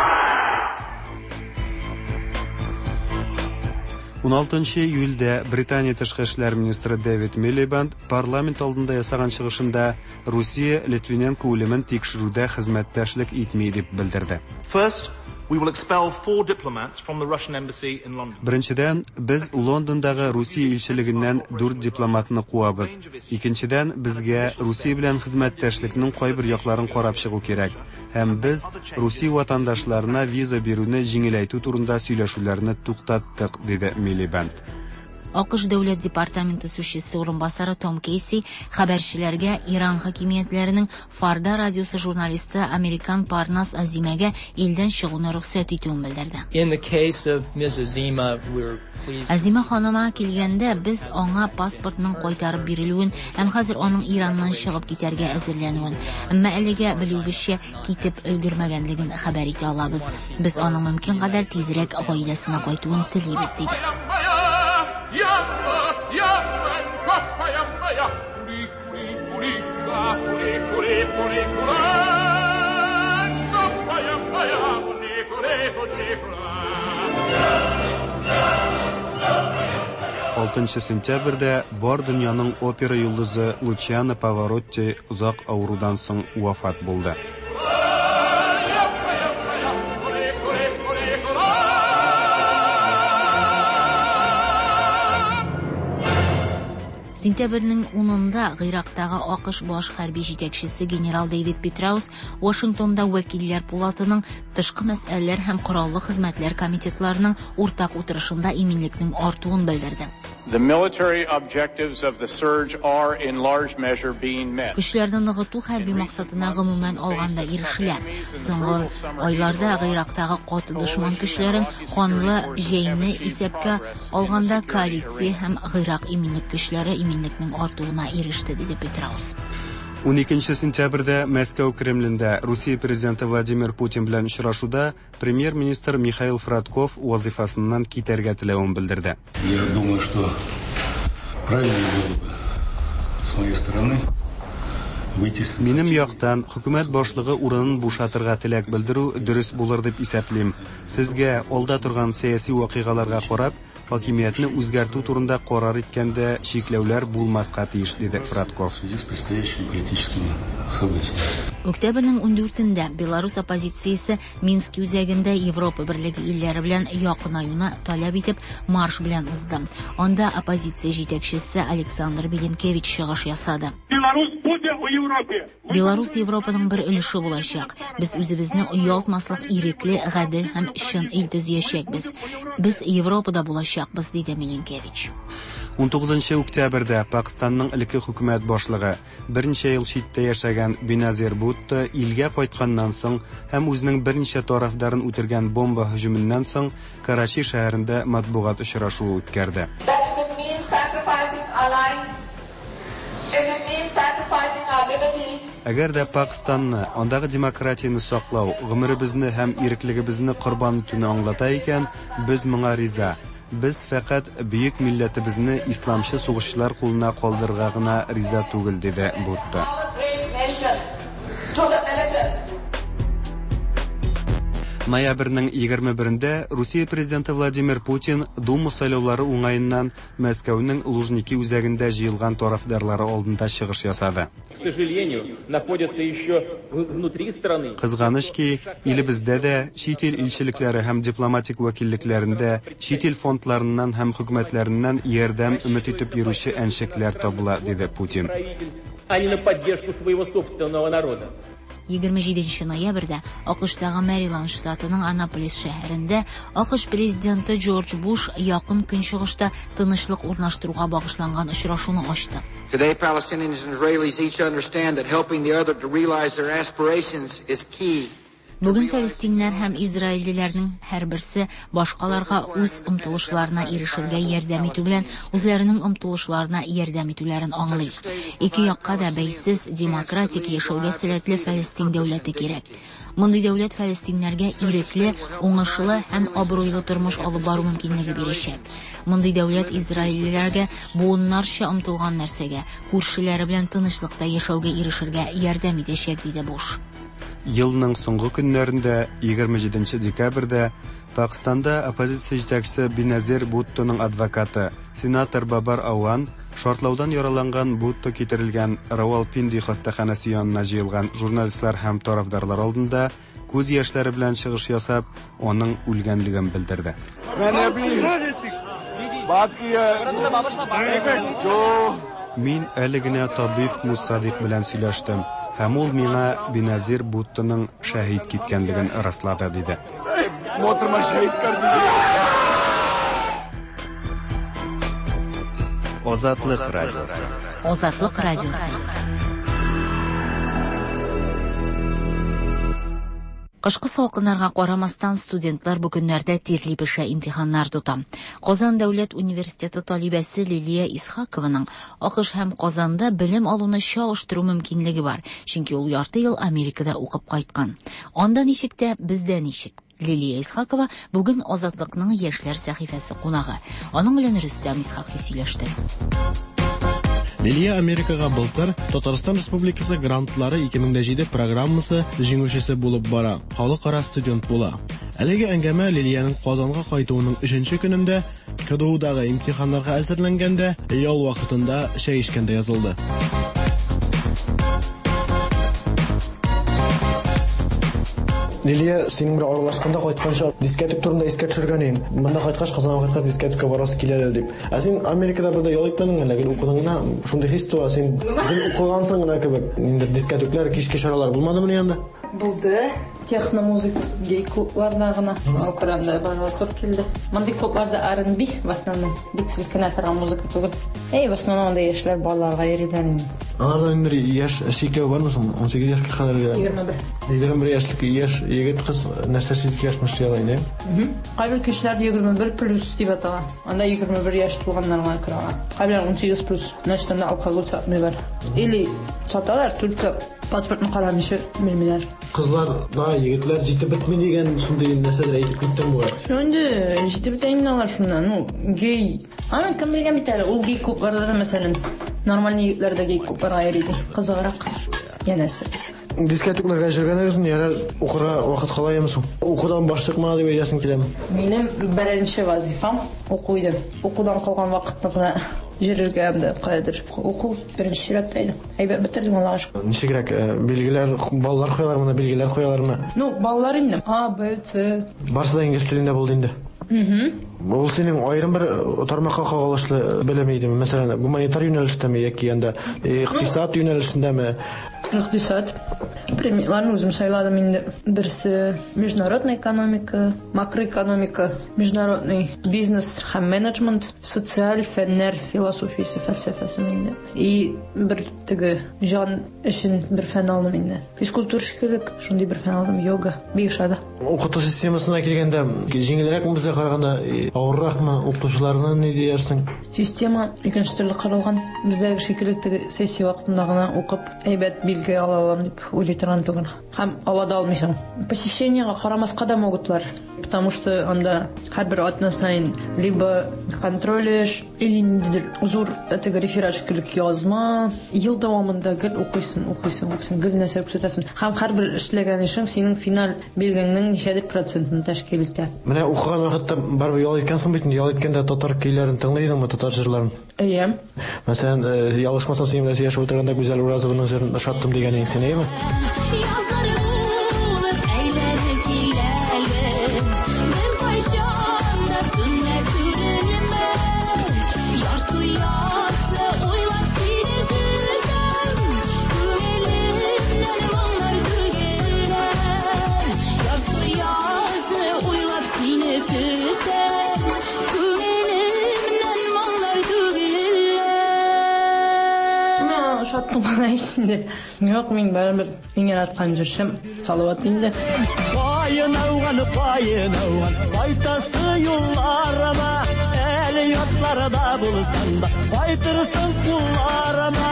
он алтынчы июльдә Британия тышкы эшләр министры Дэвид Милибанд парламент алдында ясаган чыгышында Русия Литвиненко үлемен тикшерүдә хезмәттәшлек итми дип белдерде. First, we will expel four diplomats from the Russian embassy in London. Беренчедән, без Лондондагы Русия илчелегеннән дүрт дипломатны куабыз. Икенчедән, безгә Русия белән хезмәттәшлекнең кайбер якларын карап чыгу кирәк. Һәм без Русия ватандашларына виза бирүне җиңеләйтү турында сөйләшүләрне туктаттык, диде Милибанд. АКШ дәүләт департаменты сүзчесе урынбасары Том Кейси хәбәрчеләргә Иран хакимиятләренең Фарда радиосы журналисты Американ Парнас Азимәгә илдән чыгуны рөхсәт итүен белдерде. Азима ханыма килгәндә без аңа паспортның кайтарып бирелүен һәм хәзер аның Ираннан чыгып китәргә әзерләнүен, әмма әлегә белүебезчә китеп өлгермәгәнлеген хәбәр итә алабыз. Без аның мөмкин кадәр тизрәк гаиләсенә кайтуын телибез, диде. алтынчы сентябрьдә бар дөньяның опера йолдызы Лучиано Паваротти узак авырудан соң вафат булды. Сентябрьнең унында Гыйрактагы АКШ баш хәрби җитәкчесе генерал Дэвид Петраус Вашингтонда вәкилләр палатының тышкы мәсьәләләр һәм кораллы хезмәтләр комитетларының уртак утырышында иминлекнең артуын белдерде. The military objectives of the surge are in large measure being met. Көчләрне ныгыту хәрби максатына гомумән алганда ирешелә. Соңгы айларда Гыйрактагы каты дошман көчләрен канлы җәйне исәпкә алганда коалиция һәм Гыйрак иминлек көчләре иминлекнең артуына иреште, диде Петраус. уникенче сентябрьдә Мәскәү Кремлендә Русия президенты Владимир Путин белән очрашуда премьер-министр Михаил Фродков вазифасыннан китәргә теләвен белдерде. Я думаю, что правильно было бы с моей стороны выйти с Минем яктан хөкүмәт башлыгы урынын бушатырга теләк белдерү дөрес булыр дип исәплим. Сезгә алда торган сәяси вакыйгаларга карап, хакимиятне үзгәртү турында карар иткәндә чикләүләр булмаска тиеш, диде Фродков. Октябрьнең ундүртендә Беларусь оппозициясе Минск үзәгендә Европа Берлеге илләре белән якынаюны таләп итеп марш белән узды. Анда оппозиция җитәкчесе Александр Беленкевич чыгыш ясады. Беларусь Европаның бер өлеше булачак. Без үзебезне оялтмаслык ирекле, гадел һәм чын ил төзиячәкбез. Без Европада булачакбыз, диде Беленкевич. он тугызынчы октябрьдә Пакистанның элекке хөкүмәт башлыгы берничә ел читтә яшәгән Беназир Бутто илгә кайтканнан соң һәм үзенең берничә тарафдарын үтергән бомба һөҗүменнән соң Карачи шәһәрендә матбугат очрашуы үткәрде. Әгәр дә Пакистанны, андагы демократияны саклау, гомеребезне һәм иреклегебезне корбан итүне аңлата икән, без моңа риза. Без фақат бөек милләтебезне исламчы сугышчылар кулына калдырырга гына риза түгел, диде Бутто. Ноябрьнең егерме берендә Русия президенты Владимир Путин Дума сайлаулары уңаеннан Мәскәүнең Лужники үзәгендә җыелган тарафдарлары алдында чыгыш ясады. Кызганыч ки, илебездә дә чит ил илчелекләре һәм дипломатик вәкиллекләрендә чит ил фондларыннан һәм хөкүмәтләреннән ярдәм өмет итеп йөрүче әншекләр табыла, диде Путин. егерме җиденче ноябрьдә АКШтагы Мэриланд штатының Анаполис шәһәрендә АКШ президенты Джордж Буш якын көнчыгышта тынычлык урнаштыруга багышланган очрашуны ачты. Today, Palestinians and Israelis each understand that helping the other to realize their aspirations is key. Бүген фәлестиннәр һәм израильлеләрнең һәрберсе башкаларга үз омтылышларына ирешергә ярдәм итү белән үзләренең омтылышларына ярдәм итүләрен аңлый. Ике якка да бәйсез демократик яшәүгә сәләтле Фәлестин дәүләте кирәк. Мондый дәүләт фәлестиннәргә ирекле, уңышлы һәм абруйлы тормыш алып бару мөмкинлеге бирәчәк. Мондый дәүләт израильлеләргә буыннарча омтылган нәрсәгә, күршеләре белән тынычлыкта яшәүгә ирешергә ярдәм итәчәк, диде Буш. Елның соңгы көннәрендә егерме җиденче декабрьдә Пакистанда оппозиция җитәкчесе Беназир Буттоның адвокаты сенатор Бабар Ауан шартлаудан яраланган Бутто китерелгән Равалпинди хастаханәсе янына җыелган журналистлар һәм тарафдарлар алдында күз яшьләре белән чыгыш ясап, аның үлгәнлеген белдерде. Мин әле генә табиб Мусадик белән сөйләштем. Һәм ул миңа Беназир Буттоның шәһид киткәнлеген раслады, диде. Азатлык радиосы. Азатлык радиосы. Кышкы салкыннарга карамастан студентлар бу көннәрдә тирли пешә имтиханнар тота. Казан дәүләт университеты талибәсе Лилия Исхакованың АКШ һәм Казанда белем алуны чагыштыру мөмкинлеге бар, чөнки ул ярты ел Америкада укып кайткан. Анда ничек тә, бездә ничек? Лилия Исхакова бүген Азатлыкның яшьләр сәхифәсе кунагы. Аның белән Рөстәм Исхакый сөйләште. Лилия Америкага былтыр Татарстан Республикасы грантлары ике мең җиде программасы җиңүчесе булып бара. Халыкара студент була. Әлеге әңгәмә Лилияның Казанга кайтуының өченче көнендә КДУдагы имтиханнарга әзерләнгәндә ял вакытында чәй эчкәндә язылды. Лилия, синең белән аралашканда кайтканча дискетик турында искә төшергән идең. Монда кайткач Казанга кайткач дискетикка барасы киләләр дип. Ә син Америкада бердә ял итмәдең әле, гел укыдың гына. Шундый хис туа, син гел укыгансың гына кебек. Инде дискетиклар, кичке чаралар булмадымы янда? Булды. Техномузыка гей-клубларда гына Украинада барып топ килде. Мондый клубларда ар энд би в основном. Бик силкенә торган музыка түгел. Эй, в основном анда яшьләр балаларга йөргән. Аларда инде яшь шикләү бармы соң? он сигез яшькә кадәр. егерме бер. егерме бер яшьлек яшь егет кыз нәрсә сизгәч мышлый инде. Мм. Кайбер кешеләр егерме бер плюс дип атала. Анда егерме бер яшь тулганнарга керә. Кайбер он сигез плюс. Нәрсәдә алкоголь сатмыйлар. Или саталар, только паспортны карамыйча белмиләр. Кызлар да егетләр җитеп бетми дигән шундый нәрсәләр әйтеп киттем бу. Шунда җитеп бетәйнәләр шуннан. Ну, гей. Аны кем белгән бит әле? Ул гей клубларда мәсәлән нормаль егетләрдә гей клубларга йөри. Кызыграк. Янәсе. Дискетикларга җөргәнегез ярар укырга вакыт калаймы соң? Укудан башлыкма дип әйтәсең киләме? Минем беренче вазифам уку иде. Укудан калган вакытны гына җөрергә инде кайдыр. Уку беренче чиратта иде. Әйбәт бетердем Аллага шөкер. Ничегрәк билгеләр, балалар коялар моны билгеләр коялармы? Ну, балалар инде. А, Б, С. Барсы да инглиз телендә булды инде. Мм. Ул синең аерым бер тармакка кагылышлы белемейдеме? Мәсәлән, гуманитар юнәлештәме яки анда икътисад юнәлешендәме? Икътисад. Предметларны үзем сайладым инде. Берсе международная экономика, макроэкономика, международный бизнес һәм менеджмент, социаль фәннәр, философиясе, фәлсәфәсе инде. И бер теге җан өчен бер фән алдым инде. Физкультура шикеллек, шундый бер фән алдым, йога, бигшада. Укыту системасына килгәндә, җиңелрәк безгә караганда авырракмы? Укытучыларны ни диярсең? Система икенче төрле каралган. Бездәге шикеллек теге сессия вакытында гына укып, әйбәт билге ала алам дип уйлый торган түгел. Һәм ала да алмыйсың. Посещениегә карамаска да могутлар. Потому что анда һәрбер атна сайын либо контролеш, или ниндидер зур теге реферат шикеллек язма, ел дәвамында гел укыйсың, укыйсың, укыйсың, гел нәрсә күрсәтәсең. Һәм һәрбер эшләгән эшең синең финал билгеңнең ничәдер процентын тәшкил итә. Менә укыган вакытта барып ял иткәнсең бит, ял иткәндә татар көйләрен тыңлыйсыңмы, татар җырларын? Әйе. Мәсәлән, ялгышмасам, син белән яшәп утырганда Гүзәл Уразованың җырын ышаттым дигәнең син әйеме? Бана ишинде. Yok, мен бәрібір ең яраткан жүршім салават инде. Кайынауған, кайынауған, қайтасы юлларыма, әлі ятларда болсанда, қайтырсың құлларыма.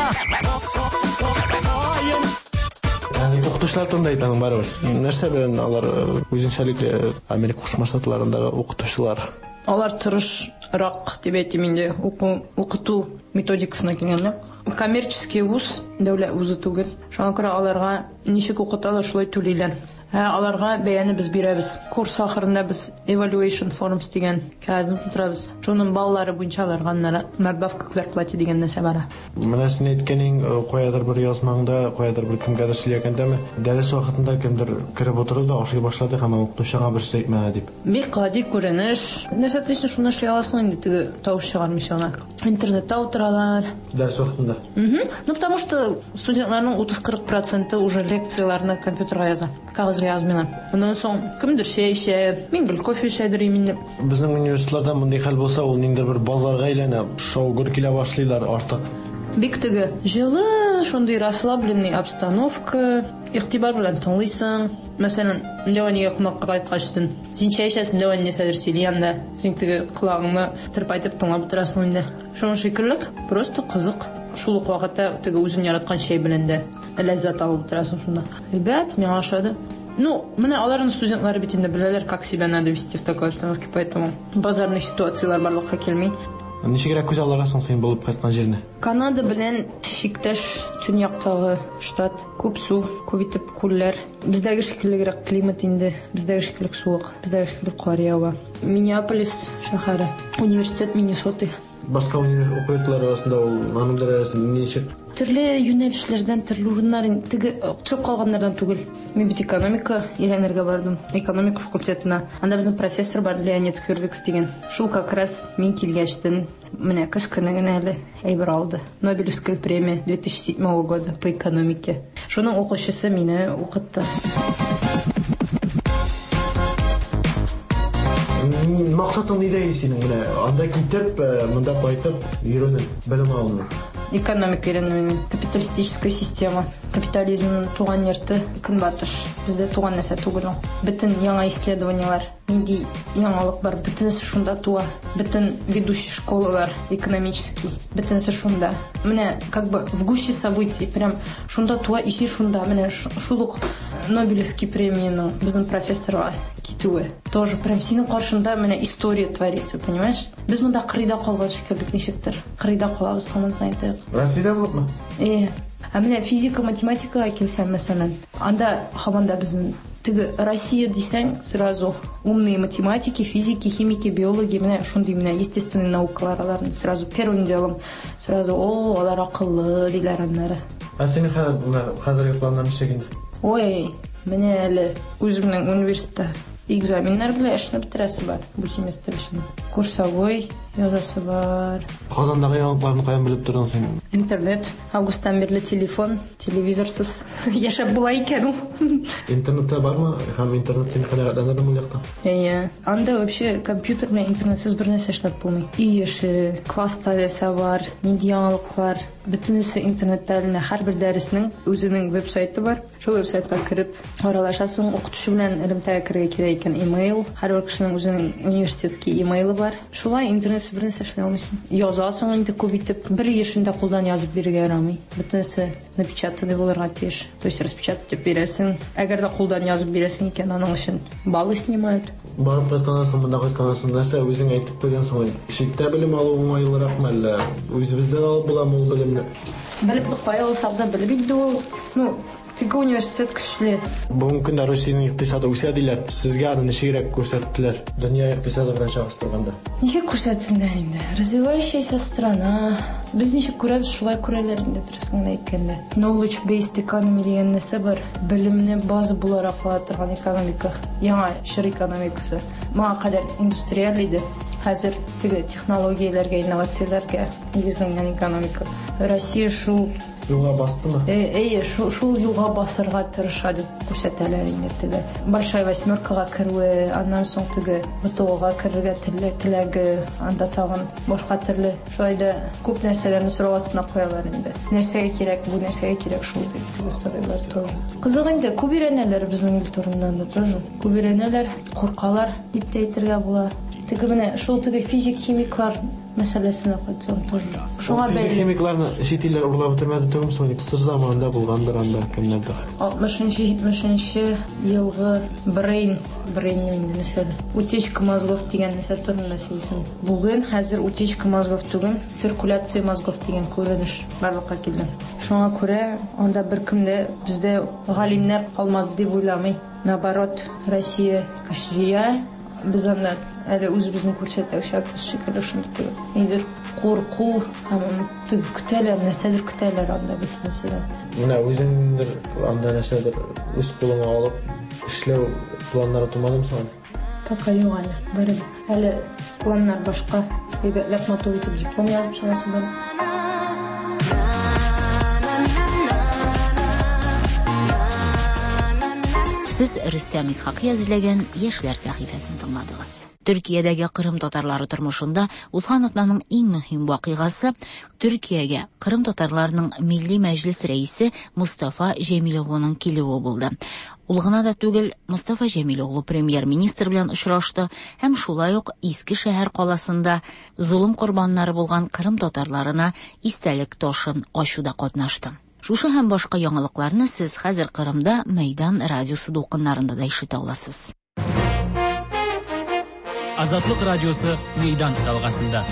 Yani оқытушылар турында айтаң барыбыр. Нәрсә белән алар үзенчәлекле Америка Кушма Штатларындагы оқытучылар? Алар тырышрак дип әйтим инде. Укыту методикасына килгәндә. Коммерческий вуз, дәүләт вузы түгел. Шуңа күрә аларга ничек укыталар шулай түлиләр. Һә аларга бәяне без бирәбез. Курс ахырында без evaluation forms дигән кәгазьне тутырабыз. Шуның баллары буенча аларга надбавка к зарплате дигән нәрсә бара. Менә син әйткәнең каядыр бер язмаңда, каядыр бер кемгәдер сөйләгәндәме, дәрес вакытында кемдер кереп утырды да ашый башлады һәм укытучыга бер сүз әйтмә дип. Бик гади күренеш. Нәрсә тишне шуны эшли аласың инде теге тавыш чыгармыйча гына. Интернетта утыралар. Дәрес вакытында. Угу. Ну потому что студентларның утыз-кырык проценты уже лекцияларны компьютерга яза. Кагазга язмыйлар. Ондан соң кемдер чәй эчә, мин гел кофе эчәдер инде. Безнең университетларда мондай хәл булса, ул ниндидер бер базарга әйләнә, шау-гөр килә башлыйлар артык. Бик теге җылы, шундый расслабленный обстановка, игътибар белән тыңлыйсың. Мәсәлән, Леония кунакка кайткачтын. Син чәй эчәсең, Леония нәрсәдер сөйли анда. Син теге колагыңны тырпайтып тыңлап утырасың инде. Шуның шикеллек, просто кызык. Шул ук вакытта теге үзең яраткан чәй белән дә ләззәт алып утырасың шунда. Ребят, миңа ошады. Ну, менә аларның студентлары бит инде беләләр, как себя надо вести в такой обстановке, поэтому базарный ситуациялар барлыкка килми. Ничегрәк күз аларасың син булып кайткан җирне? Канада белән чиктәш төньяктагы штат, күп су, күп итеп күлләр. Бездәге шикеллерәк климат инде, бездәге шикеллек суык, бездәге шикеллек кар ява. Миннеаполис шәһәре, университет Миннесоты. Башка университетлар арасында ул аның дәрәҗәсе ничек? Төрле юнәлешләрдән, төрле урыннардан, теге чыгып калганнардан түгел. Мин бит экономика өйрәнергә бардым. Экономика факультетына. Анда безнең профессор бар, Леонид Хюрвикс дигән. Шул как раз мин килгәчтен менә кыш көне генә әле әйбер алды. Нобелевская премия две тысячи седьмого года по экономике. Шуның укучысы мине укытты. Максатың нидә синең менә? Анда китеп, монда кайтып, йөрүне, белем алуны. Экономика өйрәнү, капиталистическая система, капитализмның туган йорты Көнбатыш. Бездә туган нәрсә түгел ул. Бөтен яңа исследованиялар, нинди яңалык бар, бөтенесе шунда туа. Бөтен ведущий школалар экономический, бөтенесе шунда. Менә как бы в гуще событий, прям шунда туа, иши шунда. Менә шул ук Нобелевский премияның безнең профессорга китүе. Тоже прям синең каршында менә история творится, понимаешь? Без монда кырыйда калган шикеллек ничектер. Кырыйда калабыз һаман сайын. Россиядә булыпмы? Э, а менә физика, математикага килсәм, мәсәлән, анда һаманда безнең теге Россия дисәң, сразу умные математики, физики, химики, биологи, менә шундый менә естественные наукалар аларны сразу первым делом сразу о, алар акыллы диләр аннары. А синең хәзерге планнарың ничек инде? Ой, менә әле үземнең университетта экзаменнар белән эшне бетерәсе бар бу семестр өчен. Курсовой язасы бар. Казандагы яңалыкларны каян белеп торган син? Интернет, августтан бирле телефон, телевизорсыз яшәп була икән ул. Интернетта бармы? Һәм интернет син канәгатьләндердеме ул якта? Әйе, анда вообще компьютер белән интернетсыз бер нәрсә эшләп булмый. И эше, класста нәрсә бар, нинди яңалыклар, бөтенесе интернетта әле һәрбер дәреснең үзенең веб-сайты бар. Шул веб-сайтка кирип аралашасың, укытучы белән элемтәгә керергә кирәк икән, имейл, һәрбер кешенең үзенең университетский имейлы бар. Шулай интернетсыз бер нәрсә эшләй алмыйсың. Язасың инде күп итеп, бер яшендә кулдан язып бирергә ярамый. Бөтенесе напечатанный булырга тиеш. То есть распечатать итеп бирәсең. Әгәр дә кулдан язып бирәсең икән, аның өчен баллы снимают. Барып кайтканнан соң, монда кайтканнан соң нәрсә үзең әйтеп куйган соң, шиттә белем алу уңайлыракмы әллә үзебездән алып буламы ул белемне? Белеп кайгылсак да белеп инде ул. Ну, теге университет көчле. Бүгенге көндә Россиянең икътисады үсә диләр. Сезгә аны ничегрәк күрсәттеләр? Дөнья икътисады белән чагыштырганда. Ничек күрсәтсеннәр инде? Развивающаяся страна. Без ничек күрәбез, шулай күрәләр инде дөресен әйткәндә. Knowledge based economy дигән нәрсә бар. Белемне база буларак ала торган экономика. Яңа шыр экономикасы. Моңа кадәр индустриаль иде. Хәзер теге технологияләргә, инновацияләргә нигезләнгән экономика. Россия шул юлга бастымы? Әйе, шул шул юлга басырга тырыша дип күрсәтәләр инде теге. Большая восьмеркага керүе, аннан соң теге ВТОга керергә теләге, анда тагын башка төрле. Шулай да күп нәрсәләрне сорау астына куялар инде. Нәрсәгә кирәк, бу нәрсәгә кирәк шул дип теге сорыйлар тоже. Кызык инде, күп өйрәнәләр безнең ил турында да тоже. Күп өйрәнәләр, куркалар дип тә әйтергә була. Теге менә шул теге физик химиклар мәсьәләсенә кайтсам тоже. Шуңа бәйле. Физик химикларны шетилләр урлап бетермәде түгел соң, сыр заманында булгандыр анда кемнәрдә. алтмышынчы җитмешенче елгы Brain, Brain инде нәрсә? Утечка мозгов дигән нәрсә турында сөйлисем. Бүген хәзер утечка мозгов түгел, циркуляция мозгов дигән күренеш барлыкка килде. Шуңа күрә анда беркемдә бездә галимнәр калмады дип уйламый. Наоборот, Россия көчле. Без анда әле үзебезнең күрсәтәчәк шикелле шундый. Нидер курку һәм көтәләр, нәрсәдер көтәләр анда бөтенесе. Менә үзеңдер анда нәрсәдер үз кулыңа алып эшләү планнары тумадымы соң? Пока юк әле. Бер әле планнар башка. Әйбәтләп матур итеп диплом язып чыгасы бар. Сез Рөстәм Исхакый әзерләгән Яшьләр сәхифәсен тыңладыгыз. Төркиядәге Кырым татарлары тормышында узган атнаның иң мөһим вакыйгасы Төркиягә Кырым татарларының Милли Мәҗлес рәисе Мустафа Җәмил оглының килүе булды. Ул гына да түгел, Мустафа Җәмил оглы премьер-министр белән очрашты һәм шулай ук Иске шәһәр каласында зулым курбаннары булган Кырым татарларына истәлек ташын ачуда катнашты. Шушы һәм башка яңалыкларны сез хәзер Кырымда Мәйдан радиосы дулкыннарында да ишетә аласыз. Азатлык радиосы Мәйдан талгасында.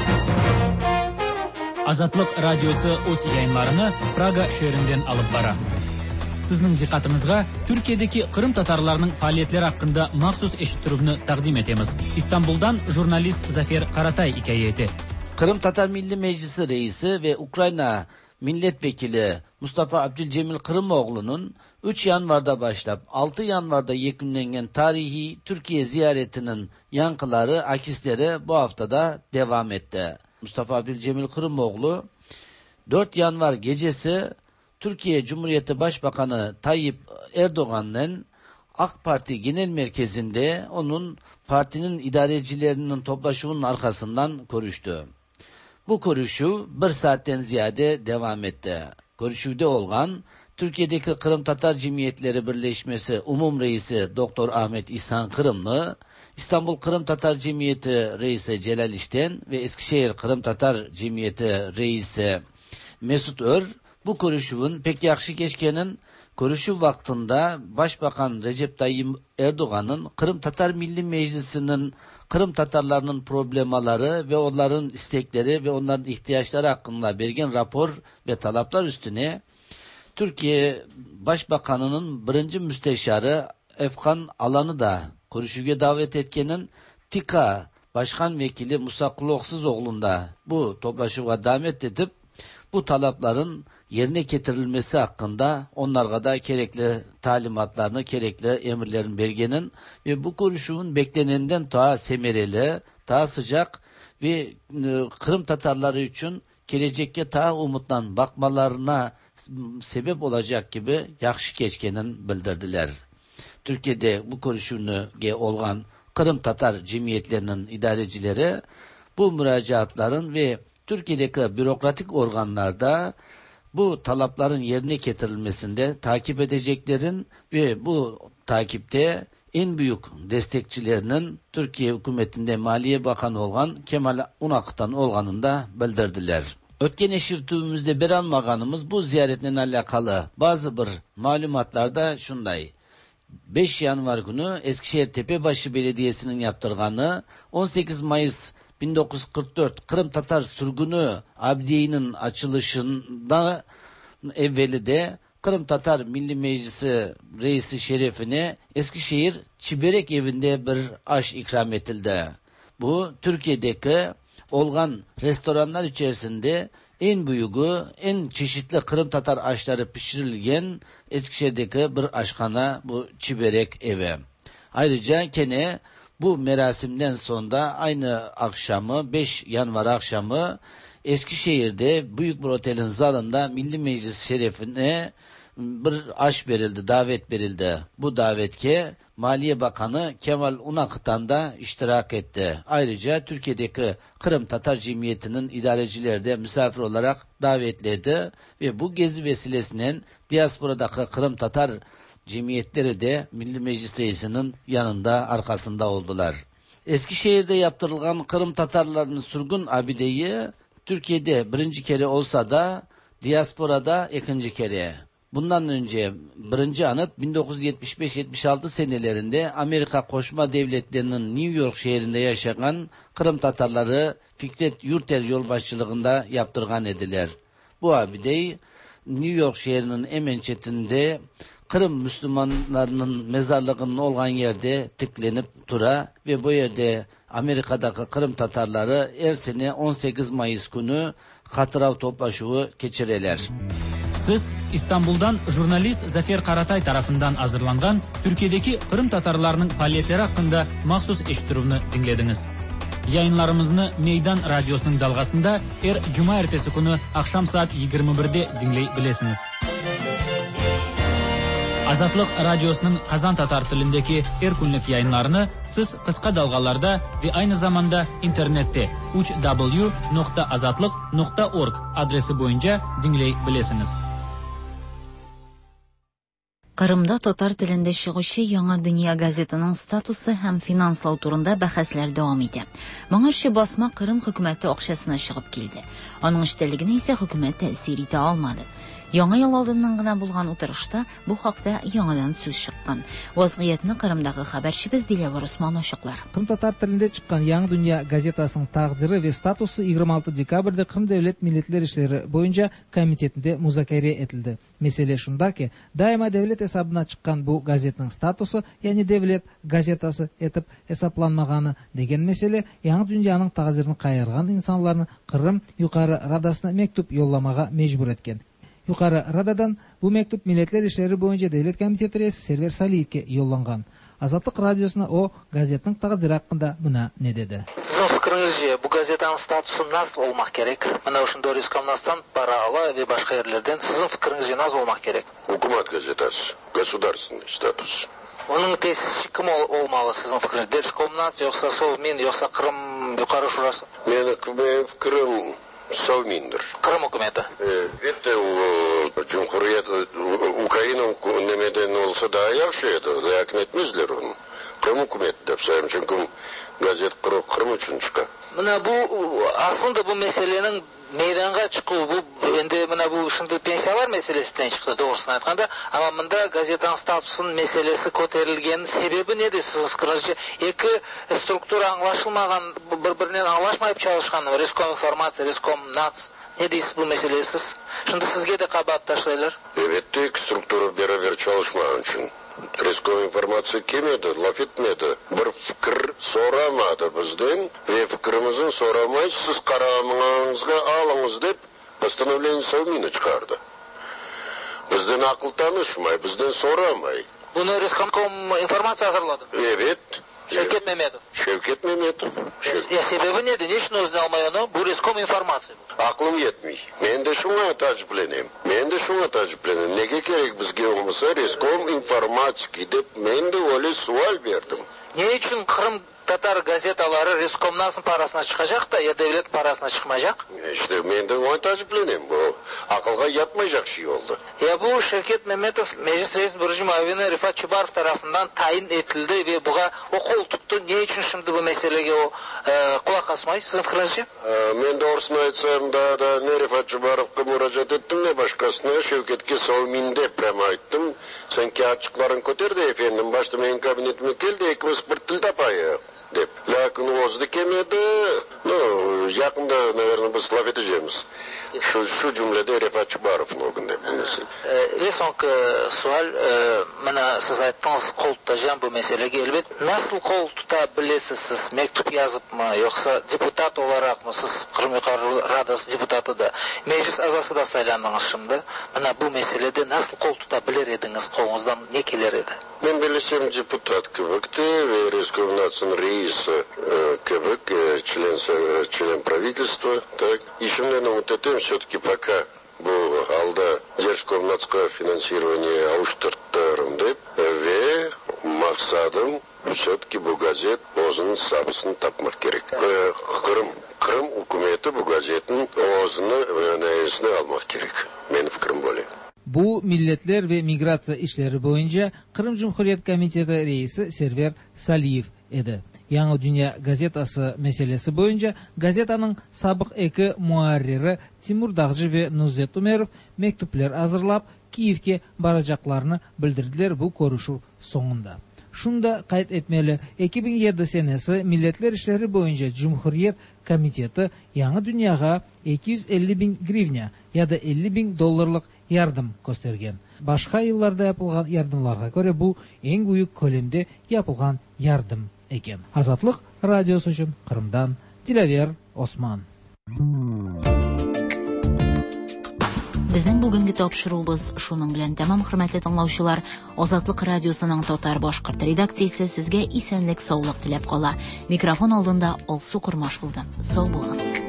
Азатлык радиосы үз яйыннарны Прага шәһәреннән алып бара. Сезнең диққатыгызга Төркиядәге Кырым татарларының фәалиятләре хакында махсус эшиттүрүне тәкъдим итәбез. Истанбулдан журналист Зафер Каратай хикәяте. Kırım Tatar Milli Meclisi Reisi ve Ukrayna Milletvekili Mustafa Abdülcemil Kırımoğlu'nun üç yanvarda başlap altı yanvarda yekünlenen tarihi Türkiye ziyaretinin yankıları, akisleri bu haftada devam etti. Mustafa Abdülcemil Kırımoğlu dört yanvar gecesi Türkiye Cumhuriyeti Başbakanı Tayyip Erdoğan'ın AK Parti Genel Merkezi'nde onun partinin idarecilerinin toplaşımının arkasından konuştu. Bu konuşu bir saatten ziyade devam etti. Konuşuda olan Türkiye'deki Kırım Tatar Cemiyetleri Birleşmesi Umum Reisi Doktor Ahmet İhsan Kırımlı, İstanbul Kırım Tatar Cemiyeti Reisi Celal İşten ve Eskişehir Kırım Tatar Cemiyeti Reisi Mesut Ör, bu konuşuğun pek yakşı geçkenin konuşu vaktinde Başbakan Recep Tayyip Erdoğan'ın Kırım Tatar Milli Meclisi'nin Kırım Tatarlarının problemaları ve onların istekleri ve onların ihtiyaçları hakkında bergen rapor ve talaplar üstüne Türkiye Başbakanı'nın birinci müsteşarı Efkan Alan'ı da konuşuya davet etkenin TİKA Başkan Vekili Musa Kuloksuz-oğlu'nda bu toplaşıma davet edip bu talapların yerine getirilmesi hakkında onlara da gerekli talimatlarını, gerekli emirlerin bergenin ve bu konuşumun beklenenden daha semereli, daha sıcak ve Kırım Tatarları için gelecekte daha umutlan bakmalarına sebep olacak gibi yakşı geçkenin bildirdiler. Türkiye'de bu konuşunu olan Kırım Tatar cemiyetlerinin idarecileri bu müracaatların ve Türkiye'deki bürokratik organlarda bu talapların yerine getirilmesinde takip edeceklerin ve bu takipte en büyük destekçilerinin Türkiye hükümetinde Maliye Bakanı olan Kemal Unak'tan olganını da bildirdiler. Ötken eşirtüğümüzde bir almaganımız bu ziyaretle alakalı bazı bir malumatlarda şunday. beş yanvar günü Eskişehir Tepebaşı Belediyesi'nin yaptırganı on sekiz Mayıs bin dokuz yüz kırk dört Kırım Tatar sürgünü abdiyenin açılışında evveli de Kırım Tatar Milli Meclisi Reisi şerefine Eskişehir Çiberek evinde bir aş ikram edildi. Bu Türkiye'deki olgan restoranlar içerisinde en büyüğü, en çeşitli Kırım Tatar aşları pişirilgen Eskişehir'deki bir aşkhana bu Çiberek evi. Ayrıca gene bu merasimden sonra aynı akşamı beş yanvar akşamı Eskişehir'de büyük bir otelin zalında Milli Meclis şerefine bir aş verildi, davet verildi. Bu davetke Maliye Bakanı Kemal Unak'tan da iştirak etti. Ayrıca Türkiye'deki Kırım Tatar Cemiyeti'nin idarecileri de misafir olarak davetliydi ve bu gezi vesilesinden diasporadaki Kırım Tatar cemiyetleri de Milli Meclis Reisi'nin yanında, arkasında oldular. Eskişehir'de yaptırılan Kırım Tatarlarının sürgün abideyi Türkiye'de birinci kere olsa da diasporada ikinci kere. Bundan önce birinci anıt bin dokuz yüz yetmiş beş yetmiş altı senelerinde Amerika Koşma Devletleri'nin New York şehrinde yaşayan Kırım Tatarları Fikret Yurter yolbaşçılığında yaptırgan ediler. Bu abideyi New York şehrinin emençetinde Kırım Müslümanlarının mezarlığının olan yerde tıklanıp tura ve bu yerde Amerika'daki Kırım Tatarları her sene on sekiz Mayıs günü hatırav toplaşığı geçirirler. Siz İstanbul'dan jurnalist Zafer Karatay tarafından hazırlangan Türkiye'deki Kırım Tatarlarının faaliyetleri hakkında mahsus eşitiruvni dinlediniz. Yayınlarımızı Meydan Radyosu'nun dalgasında her Cuma ertesi günü akşam saat yigirma birde dinley bilesiniz. Azatlık Radyosu'nun Kazan Tatar tilindeki her günlük yayınlarını siz kısa dalgalarda ve aynı zamanda internette uch w nokta azatlık nokta org adresi boyunca dinley bilesiniz. Kırımda Tatar tilinde çıgışı Яңа Dünya gazetinin statusu hem finanslау turunda bəhəslər devam etdi. Moңарчы basma Kırım hükümeti akşasına çıkıp geldi. Onun işteligine ise hükümet tesir ete almadı. Яңа ел алдыннан гына булган утырышта бу хакта яңадан сүз чыккан. Вазгыятны Кырымдагы хәбәрчебез Диләвар Усман ачыклар. Кырым татар телендә чыккан Яңа дөнья газетасының тагдыры ва статусы егерме алты декабрьдә Кырым дәүләт милләтләр эшләре буенча комитетында музакирә этилде. Мәсьәлә шунда ки, даima дәүләт хисабына чыккан бу газетаның статусы, ягъни дәүләт газетасы этеп хисапланмаганы дигән мәсьәлә Яңа дөньяның тагдырын кайырган инсанларны Кырым юқары радасына мектуб юлламага мәҗбүр иткән. Юқары рададан бу мектуб милләтләр эшләре буенча дәүләт комитеты рәисе Сервер Салиевка юлланган. Азатлык радиосына о газетаның тагдыры хакында моны не деде. Фикриңизчә, бу газетаның статусы насыл булмак керек? Менә ошондой Роскомнастан пара ала ва башка ерлерден сезнең фикриңизчә насыл булмак керек? Hukumat gazetasi, государственный статус. Оның тесіші кім олмалы сіздің фікіріңіз? Держкомнат, yoxsa Совмин, yoxsa Қырым Юқары Шурасы? Менің фікірім Совминдір. Қырым үкіметі? Ветте, Cumhuriyet Ukrayna немеден olsa daha yaxşı edi. Lakin etmezler onu. Kırım hükümeti деп sayım. Çünkü gazet Kırım için çıkar. Мына bu aslında bu meselenin meydanға çıkığı bu endi мына bu şimdi pensiyalar meselesinden çıktı doğrusunu aytқанда, ama mında gazetanın statusunun meselesi көтерілгенін себебі неде siz fikrinizce? Екі структура аңлашылмаған, bir-birinden аңлашмайып çalışkan Rescominformatsiya, Rescomnats ne deysiz bu meselesiz? Şimdi sizge de kabahat taşlaylar. Evet, iki struktura beraber çalışmağın için. Rescominformatsiya kelmedi, laf etmedi. Bir fikir soramadı bizden ve fikrimizin soramay siz qaramağınızga alыңыз deb постановление Совмина çıkardı. Bizden akıl tanışmay, bizden soramay. Bunu Rescomcom informasiya hazırladı. Evet. Şevket Mehmetov. Şevket Mehmetov. Ya sebebi neydi? Niçin özüne almay onu? Bu Rescominformatsiya. Aklım yetmiyor. Ben de şuna tacipleneyim. Ben de şuna tacipleneyim. Nege gerek bizge olmasa Rescominformatsiya deb men de öyle sual verdim. Ne için Kırım Tatar gazetaları Rescomnas'ın parasına çıkacak da ya devlet parasına çıkmayacak? İşte men de onu tacipleneyim. Bu akılga yatmayacak şey oldu. Ya bu Şevket Mehmetov Meclis Reis Birinci Muavini Rifat Çubarov tarafından tayin edildi ve buğa o koltuktu. Ne için şimdi bu meselege o e, kulak asmayı? Sizin fikrinizce? E, men doğrusunu aytsam da, da ne Rifat Çubarov'a müracaat ettim ne başkasına Şevket'e Совмин'de prema ettim. Sen ki açıkların köterdi efendim. Başta men kabinetime geldi. Ekimiz bir til tapayı. Dep. Lakin o'zida kelmedi. No, yaqinda, наверное, biz laf edeceğimiz. Şu şu cümlede Rifat Çubarov'un o günde bunisi. Ve sonki sual, mana siz aytdingiz qo'l tutacağım bu meselege elbet. Nasıl qo'l tutabilisiz siz? Mektup yazıp mı yoksa deputat olarak mı siz Kırım Yuqori Radası deputatı da meclis azası da saylandınız şimdi. Mana bu meselede nasıl qo'l tutabilir ediniz? Qo'lingizdan ne keler edi? Men bilesem deputat kibikti ve Rescomnats'ın reisi kibik, член, член правительства. Так. И şimdi вот этим все-таки пока bu alda Держкомнатska finansирование ауштырттырым деп ve maksadım все-таки bu gazet o'zini sabısını tapmak gerek. Kırım Kırım hükümeti bu gazetin o'zini neyesini almak gerek. Benim fikrim böyle. Bu milletler ve migratsiya işleri boyunca Kırım Cumhuriyet Komiteti reisi Server Saliyev edi. Яңа дөнья газетасы мәсьәләсе буенча газетаның сабык эки муаррири Тимур Дагжи ва Нузет Умеров мектуплар азырлап Киевке барачакларны белдерделәр бу көрүшү соңында. Шунда кайт этмәле эки мең җиде сенәсе милләтләр эшләре буенча Cumhuriyet Комитеты Яңа дөньяга эки йөз илле мең гривня яда илле мең долларлык ярдәм күрсәтергән. Башка елларда yapılган ярдәмларга күрә бу иң бөек күлемдә yapılган ярдәм ekan. Азатлык радиосы өчен Кырымдан Диләвер Осман. Безнең бүгенге тапшыруыбыз шуның белән тәмам, хөрмәтле тыңлаучылар. Азатлык радиосының татар башкорт редакциясе сезгә исәнлек, саулык теләп кала. Микрофон алдында Алсу Курмаш булды. Сау булыгыз.